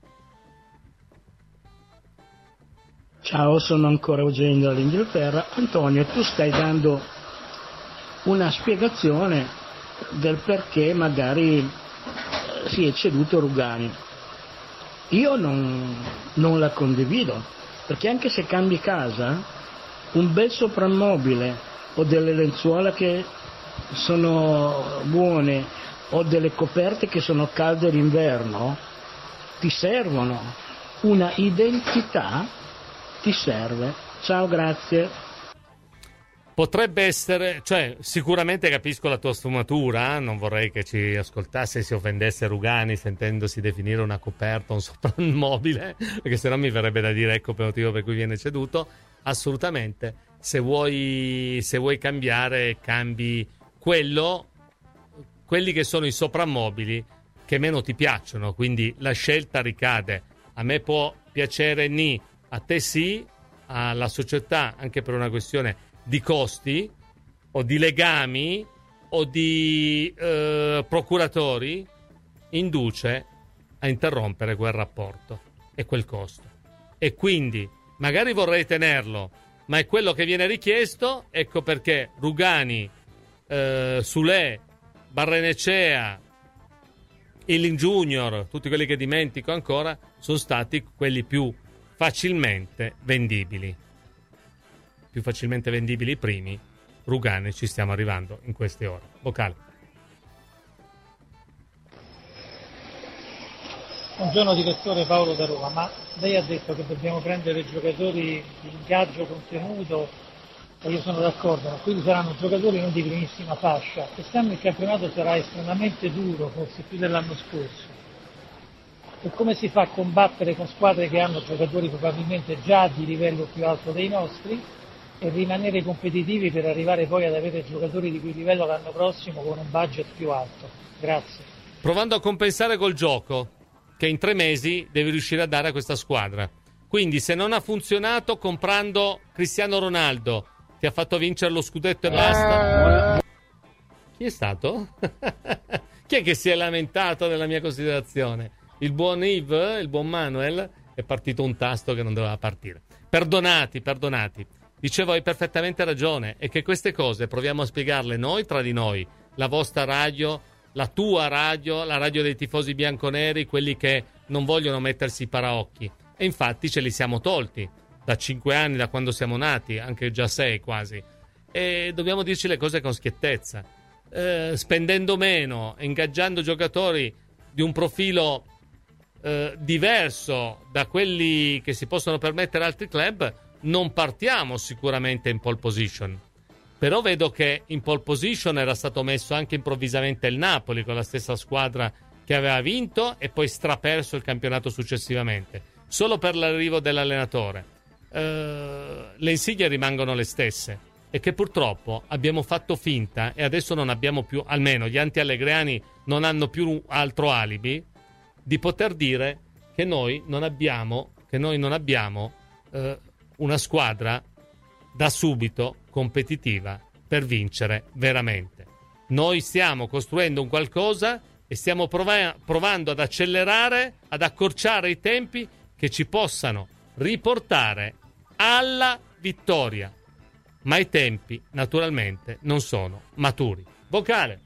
Ciao, sono ancora Eugenio dall'Inghilterra. Antonio, tu stai dando una spiegazione del perché magari si è ceduto Rugani. Io non la condivido, perché anche se cambi casa, un bel soprammobile o delle lenzuola che sono buone o delle coperte che sono calde d'inverno ti servono. Una identità ti serve. Ciao, grazie. Potrebbe essere, cioè sicuramente capisco la tua sfumatura, non vorrei che ci ascoltasse e si offendesse Rugani sentendosi definire una coperta, un soprammobile, perché sennò mi verrebbe da dire ecco per motivo per cui viene ceduto. Assolutamente, se vuoi cambiare, cambi quelli che sono i soprammobili che meno ti piacciono, quindi la scelta ricade. A me può piacere Ni, a te sì, alla società anche per una questione di costi o di legami o di procuratori, induce a interrompere quel rapporto e quel costo. E quindi magari vorrei tenerlo, ma è quello che viene richiesto. Ecco perché Rugani, Sule, Barrenecea, Ilin Junior, tutti quelli che dimentico ancora, sono stati quelli più facilmente vendibili. Più facilmente vendibili i primi. Rugani ci stiamo arrivando in queste ore. Vocale. Buongiorno direttore, Paolo da Roma, ma lei ha detto che dobbiamo prendere giocatori di ingaggio contenuto e io sono d'accordo, ma quindi saranno giocatori non di primissima fascia. Quest'anno il campionato sarà estremamente duro, forse più dell'anno scorso. E come si fa a combattere con squadre che hanno giocatori probabilmente già di livello più alto dei nostri e rimanere competitivi per arrivare poi ad avere giocatori di quel livello l'anno prossimo con un budget più alto? Grazie. Provando a compensare col gioco che in 3 mesi devi riuscire a dare a questa squadra. Quindi se non ha funzionato comprando Cristiano Ronaldo, ti ha fatto vincere lo scudetto e basta. Chi è stato? Chi è che si è lamentato della mia considerazione? Il buon Yves, il buon Manuel, è partito un tasto che non doveva partire. Perdonati. Dicevo, hai perfettamente ragione, e che queste cose proviamo a spiegarle noi tra di noi, la vostra radio, la tua radio, la radio dei tifosi bianconeri, quelli che non vogliono mettersi i paraocchi. E infatti ce li siamo tolti da 5 anni, da quando siamo nati, anche già 6 quasi. E dobbiamo dirci le cose con schiettezza. Spendendo meno, ingaggiando giocatori di un profilo diverso da quelli che si possono permettere altri club, non partiamo sicuramente in pole position. Però vedo che in pole position era stato messo anche improvvisamente il Napoli, con la stessa squadra che aveva vinto e poi straperso il campionato successivamente, solo per l'arrivo dell'allenatore. Le insidie rimangono le stesse, e che purtroppo abbiamo fatto finta, e adesso non abbiamo più, almeno gli anti-allegriani non hanno più altro alibi, di poter dire che noi non abbiamo una squadra da subito competitiva per vincere veramente. Noi stiamo costruendo un qualcosa e stiamo provando ad accelerare, ad accorciare i tempi che ci possano riportare alla vittoria, ma i tempi naturalmente non sono maturi. Vocale.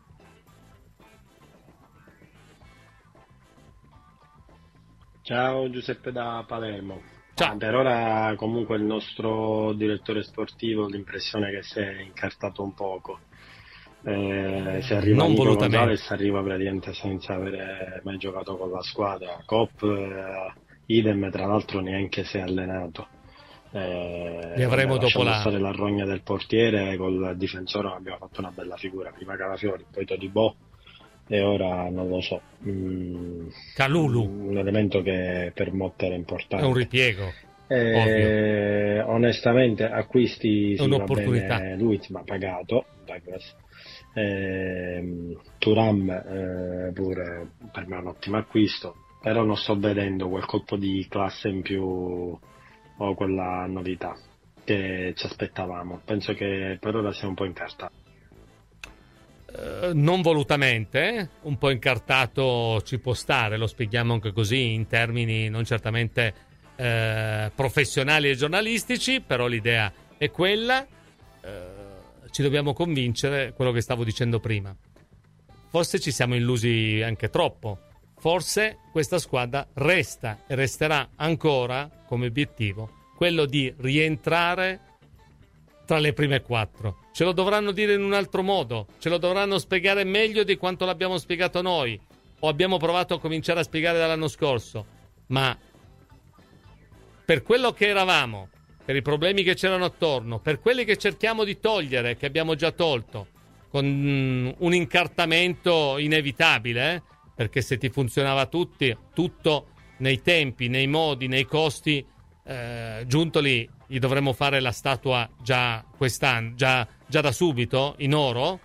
Ciao, Giuseppe da Palermo. Ciao. Per ora comunque il nostro direttore sportivo l'impressione che si è incartato un poco. Se arriva Nico Gonzalez arriva praticamente senza avere mai giocato con la squadra. Cop idem, tra l'altro neanche si è allenato. Li avremo dopo stare la rogna del portiere, col difensore abbiamo fatto una bella figura, prima Calafiori, poi Todibo e ora non lo so, Calulu, un elemento che per Motta era importante, è un ripiego, onestamente acquisti è un'opportunità. Luiz ma pagato, Douglas, Thuram pure per me è un ottimo acquisto, però non sto vedendo quel colpo di classe in più o quella novità che ci aspettavamo. Penso che per ora sia un po' incartato. Non volutamente, un po' incartato ci può stare, lo spieghiamo anche così in termini non certamente professionali e giornalistici, però l'idea è quella. Ci dobbiamo convincere, quello che stavo dicendo prima. Forse ci siamo illusi anche troppo. Forse questa squadra resta e resterà ancora come obiettivo quello di rientrare tra le prime 4. Ce lo dovranno dire in un altro modo, ce lo dovranno spiegare meglio di quanto l'abbiamo spiegato noi, o abbiamo provato a cominciare a spiegare dall'anno scorso, ma per quello che eravamo, per i problemi che c'erano attorno, per quelli che cerchiamo di togliere, che abbiamo già tolto, con un incartamento inevitabile, perché se ti funzionava tutto nei tempi, nei modi, nei costi, Giuntoli gli dovremmo fare la statua già quest'anno, già da subito in oro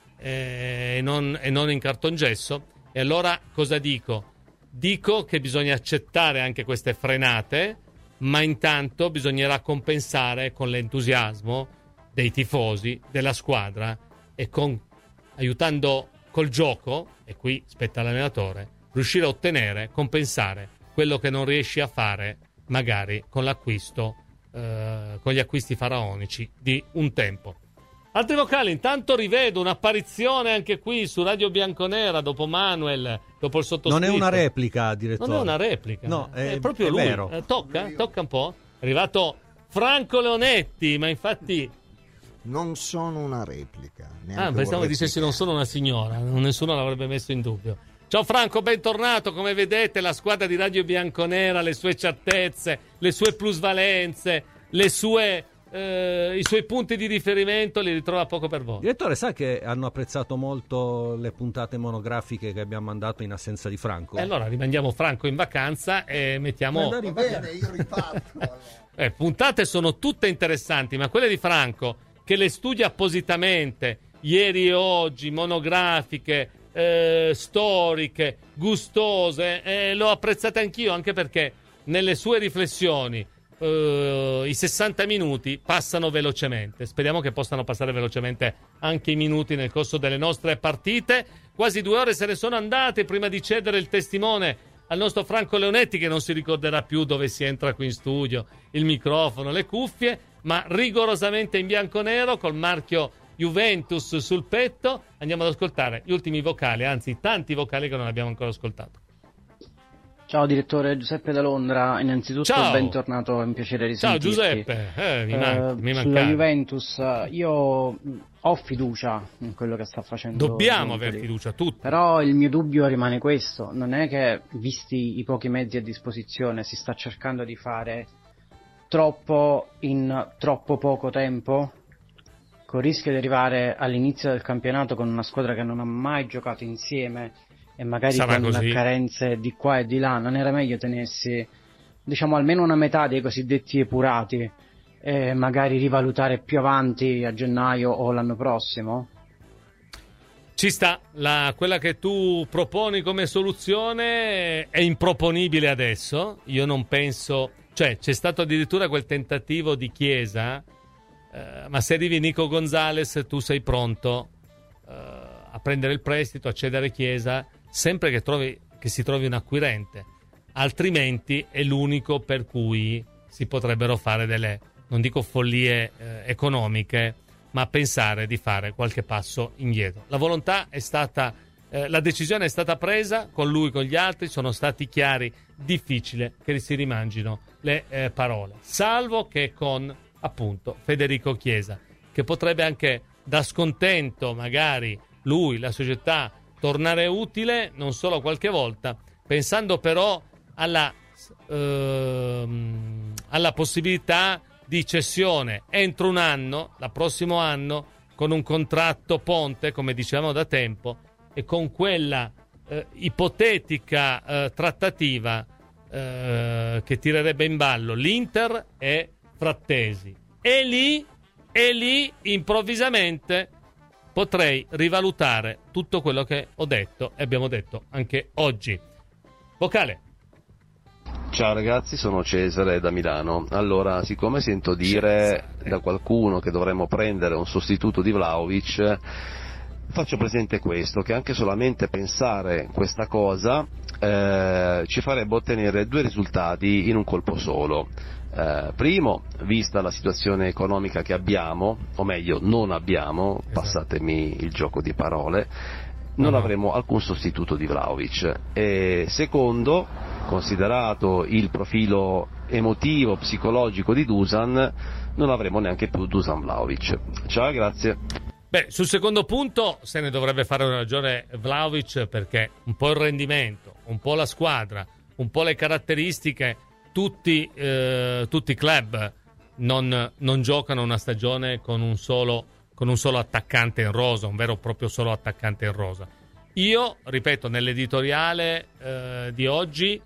e non in cartongesso. E allora cosa dico? Dico che bisogna accettare anche queste frenate, ma intanto bisognerà compensare con l'entusiasmo dei tifosi, della squadra, e aiutando col gioco, e qui spetta all'allenatore, riuscire a ottenere, compensare quello che non riesci a fare magari con l'acquisto, con gli acquisti faraonici di un tempo. Altri vocali, intanto rivedo un'apparizione anche qui su Radio Bianconera dopo Manuel, dopo il sottoscritto. Non è una replica, direttore. Non è una replica, no, è proprio lui. Vero. Tocca un po'. È arrivato Franco Leonetti, ma infatti non sono una replica. Pensavo che dicessi non sono una signora, nessuno l'avrebbe messo in dubbio. Ciao Franco, bentornato. Come vedete la squadra di Radio Bianconera, le sue certezze, le sue plusvalenze, i suoi punti di riferimento li ritrova poco per voi. Direttore, sa che hanno apprezzato molto le puntate monografiche che abbiamo mandato in assenza di Franco? E allora rimandiamo Franco in vacanza e mettiamo... Va bene, io riparto. Puntate sono tutte interessanti, ma quelle di Franco, che le studia appositamente, ieri e oggi, monografiche, storiche, gustose, l'ho apprezzata anch'io, anche perché nelle sue riflessioni i 60 minuti passano velocemente. Speriamo che possano passare velocemente anche i minuti nel corso delle nostre partite. Quasi 2 ore se ne sono andate prima di cedere il testimone al nostro Franco Leonetti, che non si ricorderà più dove si entra qui in studio, il microfono, le cuffie, ma rigorosamente in bianco-nero col marchio Juventus sul petto. Andiamo ad ascoltare gli ultimi vocali, anzi tanti vocali che non abbiamo ancora ascoltato. Ciao direttore, Giuseppe da Londra. Innanzitutto bentornato, è un piacere risentirti. Ciao Giuseppe, mi mancavi. Sulla Juventus io ho fiducia in quello che sta facendo. Dobbiamo avere fiducia tutti. Però il mio dubbio rimane questo: non è che, visti i pochi mezzi a disposizione, si sta cercando di fare troppo in troppo poco tempo, con il rischio di arrivare all'inizio del campionato con una squadra che non ha mai giocato insieme e magari sarà con così. Carenze di qua e di là? Non era meglio tenersi, diciamo, almeno una metà dei cosiddetti epurati e magari rivalutare più avanti a gennaio o l'anno prossimo? Ci sta, quella che tu proponi come soluzione è improponibile adesso. Io non penso, cioè c'è stato addirittura quel tentativo di Chiesa, ma se arrivi Nico Gonzalez tu sei pronto a prendere il prestito, a cedere Chiesa, sempre che si trovi un acquirente, altrimenti è l'unico per cui si potrebbero fare delle, non dico follie economiche, ma pensare di fare qualche passo indietro. La volontà è stata, la decisione è stata presa, con lui, con gli altri, sono stati chiari, difficile che si rimangino le parole, salvo che con appunto Federico Chiesa, che potrebbe anche da scontento magari lui, la società, tornare utile non solo qualche volta, pensando però alla possibilità di cessione entro un anno, la prossimo anno, con un contratto ponte, come dicevamo da tempo, e con quella ipotetica trattativa che tirerebbe in ballo l'Inter e Frattesi. E lì improvvisamente potrei rivalutare tutto quello che ho detto e abbiamo detto anche oggi. Vocale. Ciao ragazzi, sono Cesare da Milano. Allora, siccome sento dire da qualcuno che dovremmo prendere un sostituto di Vlahovic, faccio presente questo, che anche solamente pensare questa cosa ci farebbe ottenere due risultati in un colpo solo. Primo, vista la situazione economica che abbiamo, o meglio non abbiamo, passatemi il gioco di parole, non avremo alcun sostituto di Vlahovic. E secondo, considerato il profilo emotivo, psicologico di Dusan, non avremo neanche più Dusan Vlahovic. Ciao, grazie. Beh, sul secondo punto se ne dovrebbe fare una ragione Vlahovic, perché un po' il rendimento, un po' la squadra, un po' le caratteristiche, tutti i club non giocano una stagione con un solo attaccante in rosa, un vero e proprio solo attaccante in rosa. Io, ripeto, nell'editoriale di oggi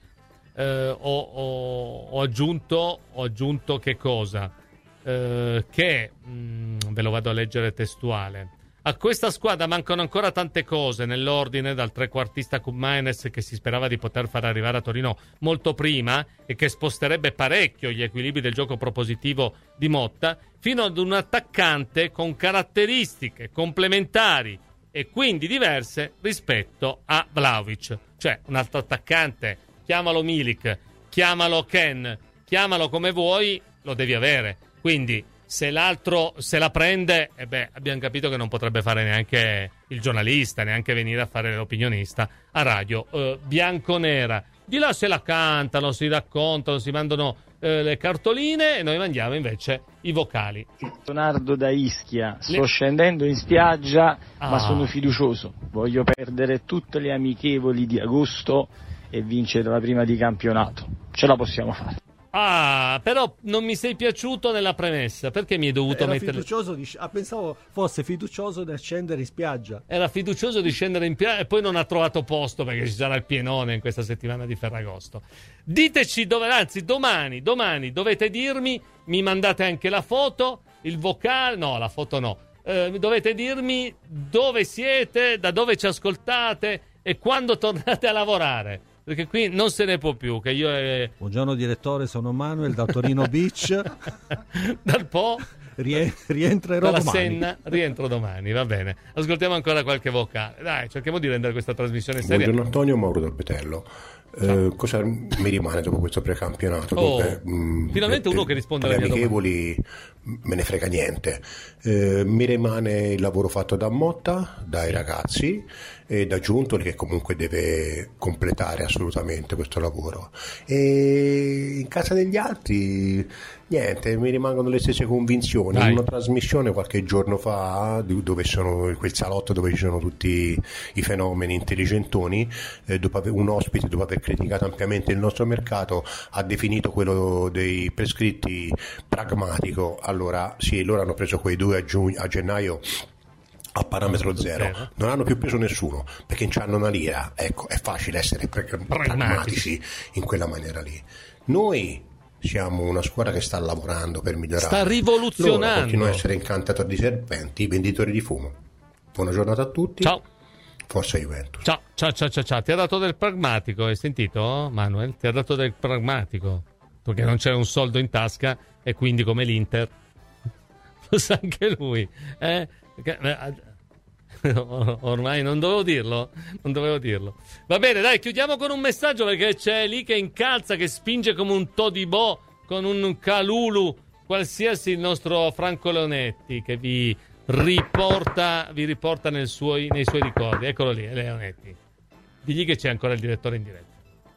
ho aggiunto che cosa? Che ve lo vado a leggere testuale. A questa squadra mancano ancora tante cose nell'ordine, dal trequartista Koopmeiners che si sperava di poter far arrivare a Torino molto prima e che sposterebbe parecchio gli equilibri del gioco propositivo di Motta, fino ad un attaccante con caratteristiche complementari e quindi diverse rispetto a Vlahovic. Cioè un altro attaccante, chiamalo Milik, chiamalo Ken, chiamalo come vuoi, lo devi avere. Quindi se l'altro se la prende, abbiamo capito che non potrebbe fare neanche il giornalista, neanche venire a fare l'opinionista a radio bianconera. Di là se la cantano, si raccontano, si mandano le cartoline e noi mandiamo invece i vocali. Leonardo da Ischia, sto scendendo in spiaggia ma sono fiducioso, voglio perdere tutte le amichevoli di agosto e vincere la prima di campionato, ce la possiamo fare. Però non mi sei piaciuto nella premessa. Perché mi hai dovuto mettere... pensavo fosse fiducioso da scendere in spiaggia. Era fiducioso di scendere in spiaggia e poi non ha trovato posto perché ci sarà il pienone in questa settimana di Ferragosto. Diteci dove, anzi domani dovete dirmi, mi mandate anche la foto, il vocale, no, la foto no. Dovete dirmi dove siete, da dove ci ascoltate e quando tornate a lavorare. Perché qui non se ne può più. Che io Buongiorno direttore, sono Manuel da Torino Beach. Dal Po rientrerò dalla domani. Senna, rientro domani, va bene. Ascoltiamo ancora qualche vocale. Dai, cerchiamo di rendere questa trasmissione seria. Buongiorno Antonio, Mauro dal Petello. Cosa mi rimane dopo questo precampionato? Finalmente uno che risponde alle mie amichevoli me ne frega niente. Mi rimane il lavoro fatto da Motta, dai ragazzi, e da Giuntoli, che comunque deve completare assolutamente questo lavoro. E in casa degli altri niente, mi rimangono le stesse convinzioni. Vai. Una trasmissione qualche giorno fa, dove sono quel salotto dove ci sono tutti i fenomeni intelligentoni, un ospite, dopo aver criticato ampiamente il nostro mercato, ha definito quello dei prescritti pragmatico. Allora sì, loro hanno preso quei 2 a gennaio a parametro zero, non hanno più preso nessuno perché non c'hanno una lira. Ecco, è facile essere pragmatici in quella maniera lì. Noi siamo una squadra che sta lavorando per migliorare, sta rivoluzionando. Loro continuano a essere incantatori di serpenti, venditori di fumo. Buona giornata a tutti. Ciao. Forza Juventus. Ciao. Ti ha dato del pragmatico, hai sentito, Manuel? Ti ha dato del pragmatico, perché non c'è un soldo in tasca e quindi, come l'Inter, lo sa anche lui, ormai non dovevo dirlo. Va bene, dai, chiudiamo con un messaggio, perché c'è lì che incalza, che spinge come un Todibò con un Calulu qualsiasi, il nostro Franco Leonetti, che vi riporta nei suoi ricordi. Eccolo lì, Leonetti. Digli che c'è ancora il direttore in diretta.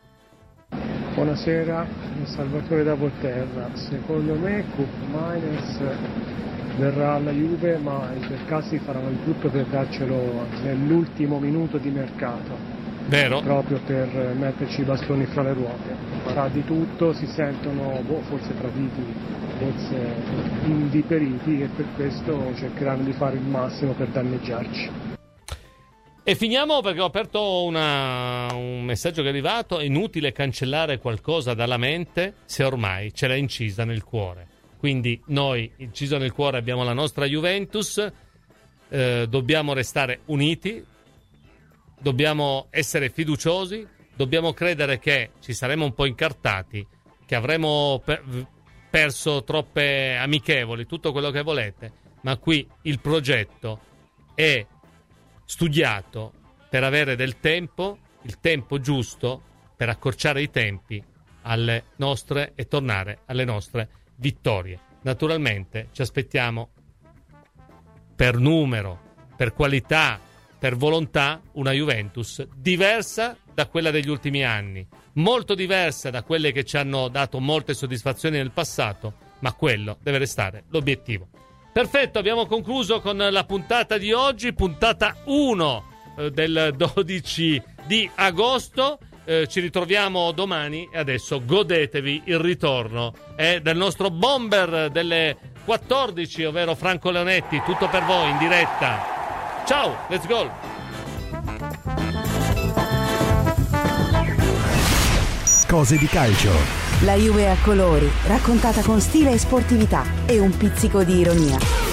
Buonasera, Salvatore da Volterra. Secondo me Koopmeiners verrà alla Juve, ma i Bercassi faranno il tutto per darcelo nell'ultimo minuto di mercato. Vero? Proprio per metterci i bastoni fra le ruote. Farà di tutto, si sentono forse traditi, forse inviperiti, e per questo cercheranno di fare il massimo per danneggiarci. E finiamo, perché ho aperto un messaggio che è arrivato. È inutile cancellare qualcosa dalla mente se ormai ce l'ha incisa nel cuore. Quindi noi, inciso nel cuore, abbiamo la nostra Juventus, dobbiamo restare uniti, dobbiamo essere fiduciosi, dobbiamo credere che ci saremo un po' incartati, che avremo perso troppe amichevoli, tutto quello che volete, ma qui il progetto è studiato per avere del tempo, il tempo giusto per accorciare i tempi alle nostre e tornare alle nostre vittorie. Naturalmente ci aspettiamo, per numero, per qualità, per volontà, una Juventus diversa da quella degli ultimi anni, molto diversa da quelle che ci hanno dato molte soddisfazioni nel passato, ma quello deve restare l'obiettivo. Perfetto, abbiamo concluso con la puntata di oggi, puntata 1 del 12 di agosto. Ci ritroviamo domani e adesso godetevi il ritorno del nostro bomber delle 14, ovvero Franco Leonetti. Tutto per voi in diretta. Ciao, let's go. Cose di calcio. La Juve a colori, raccontata con stile e sportività e un pizzico di ironia.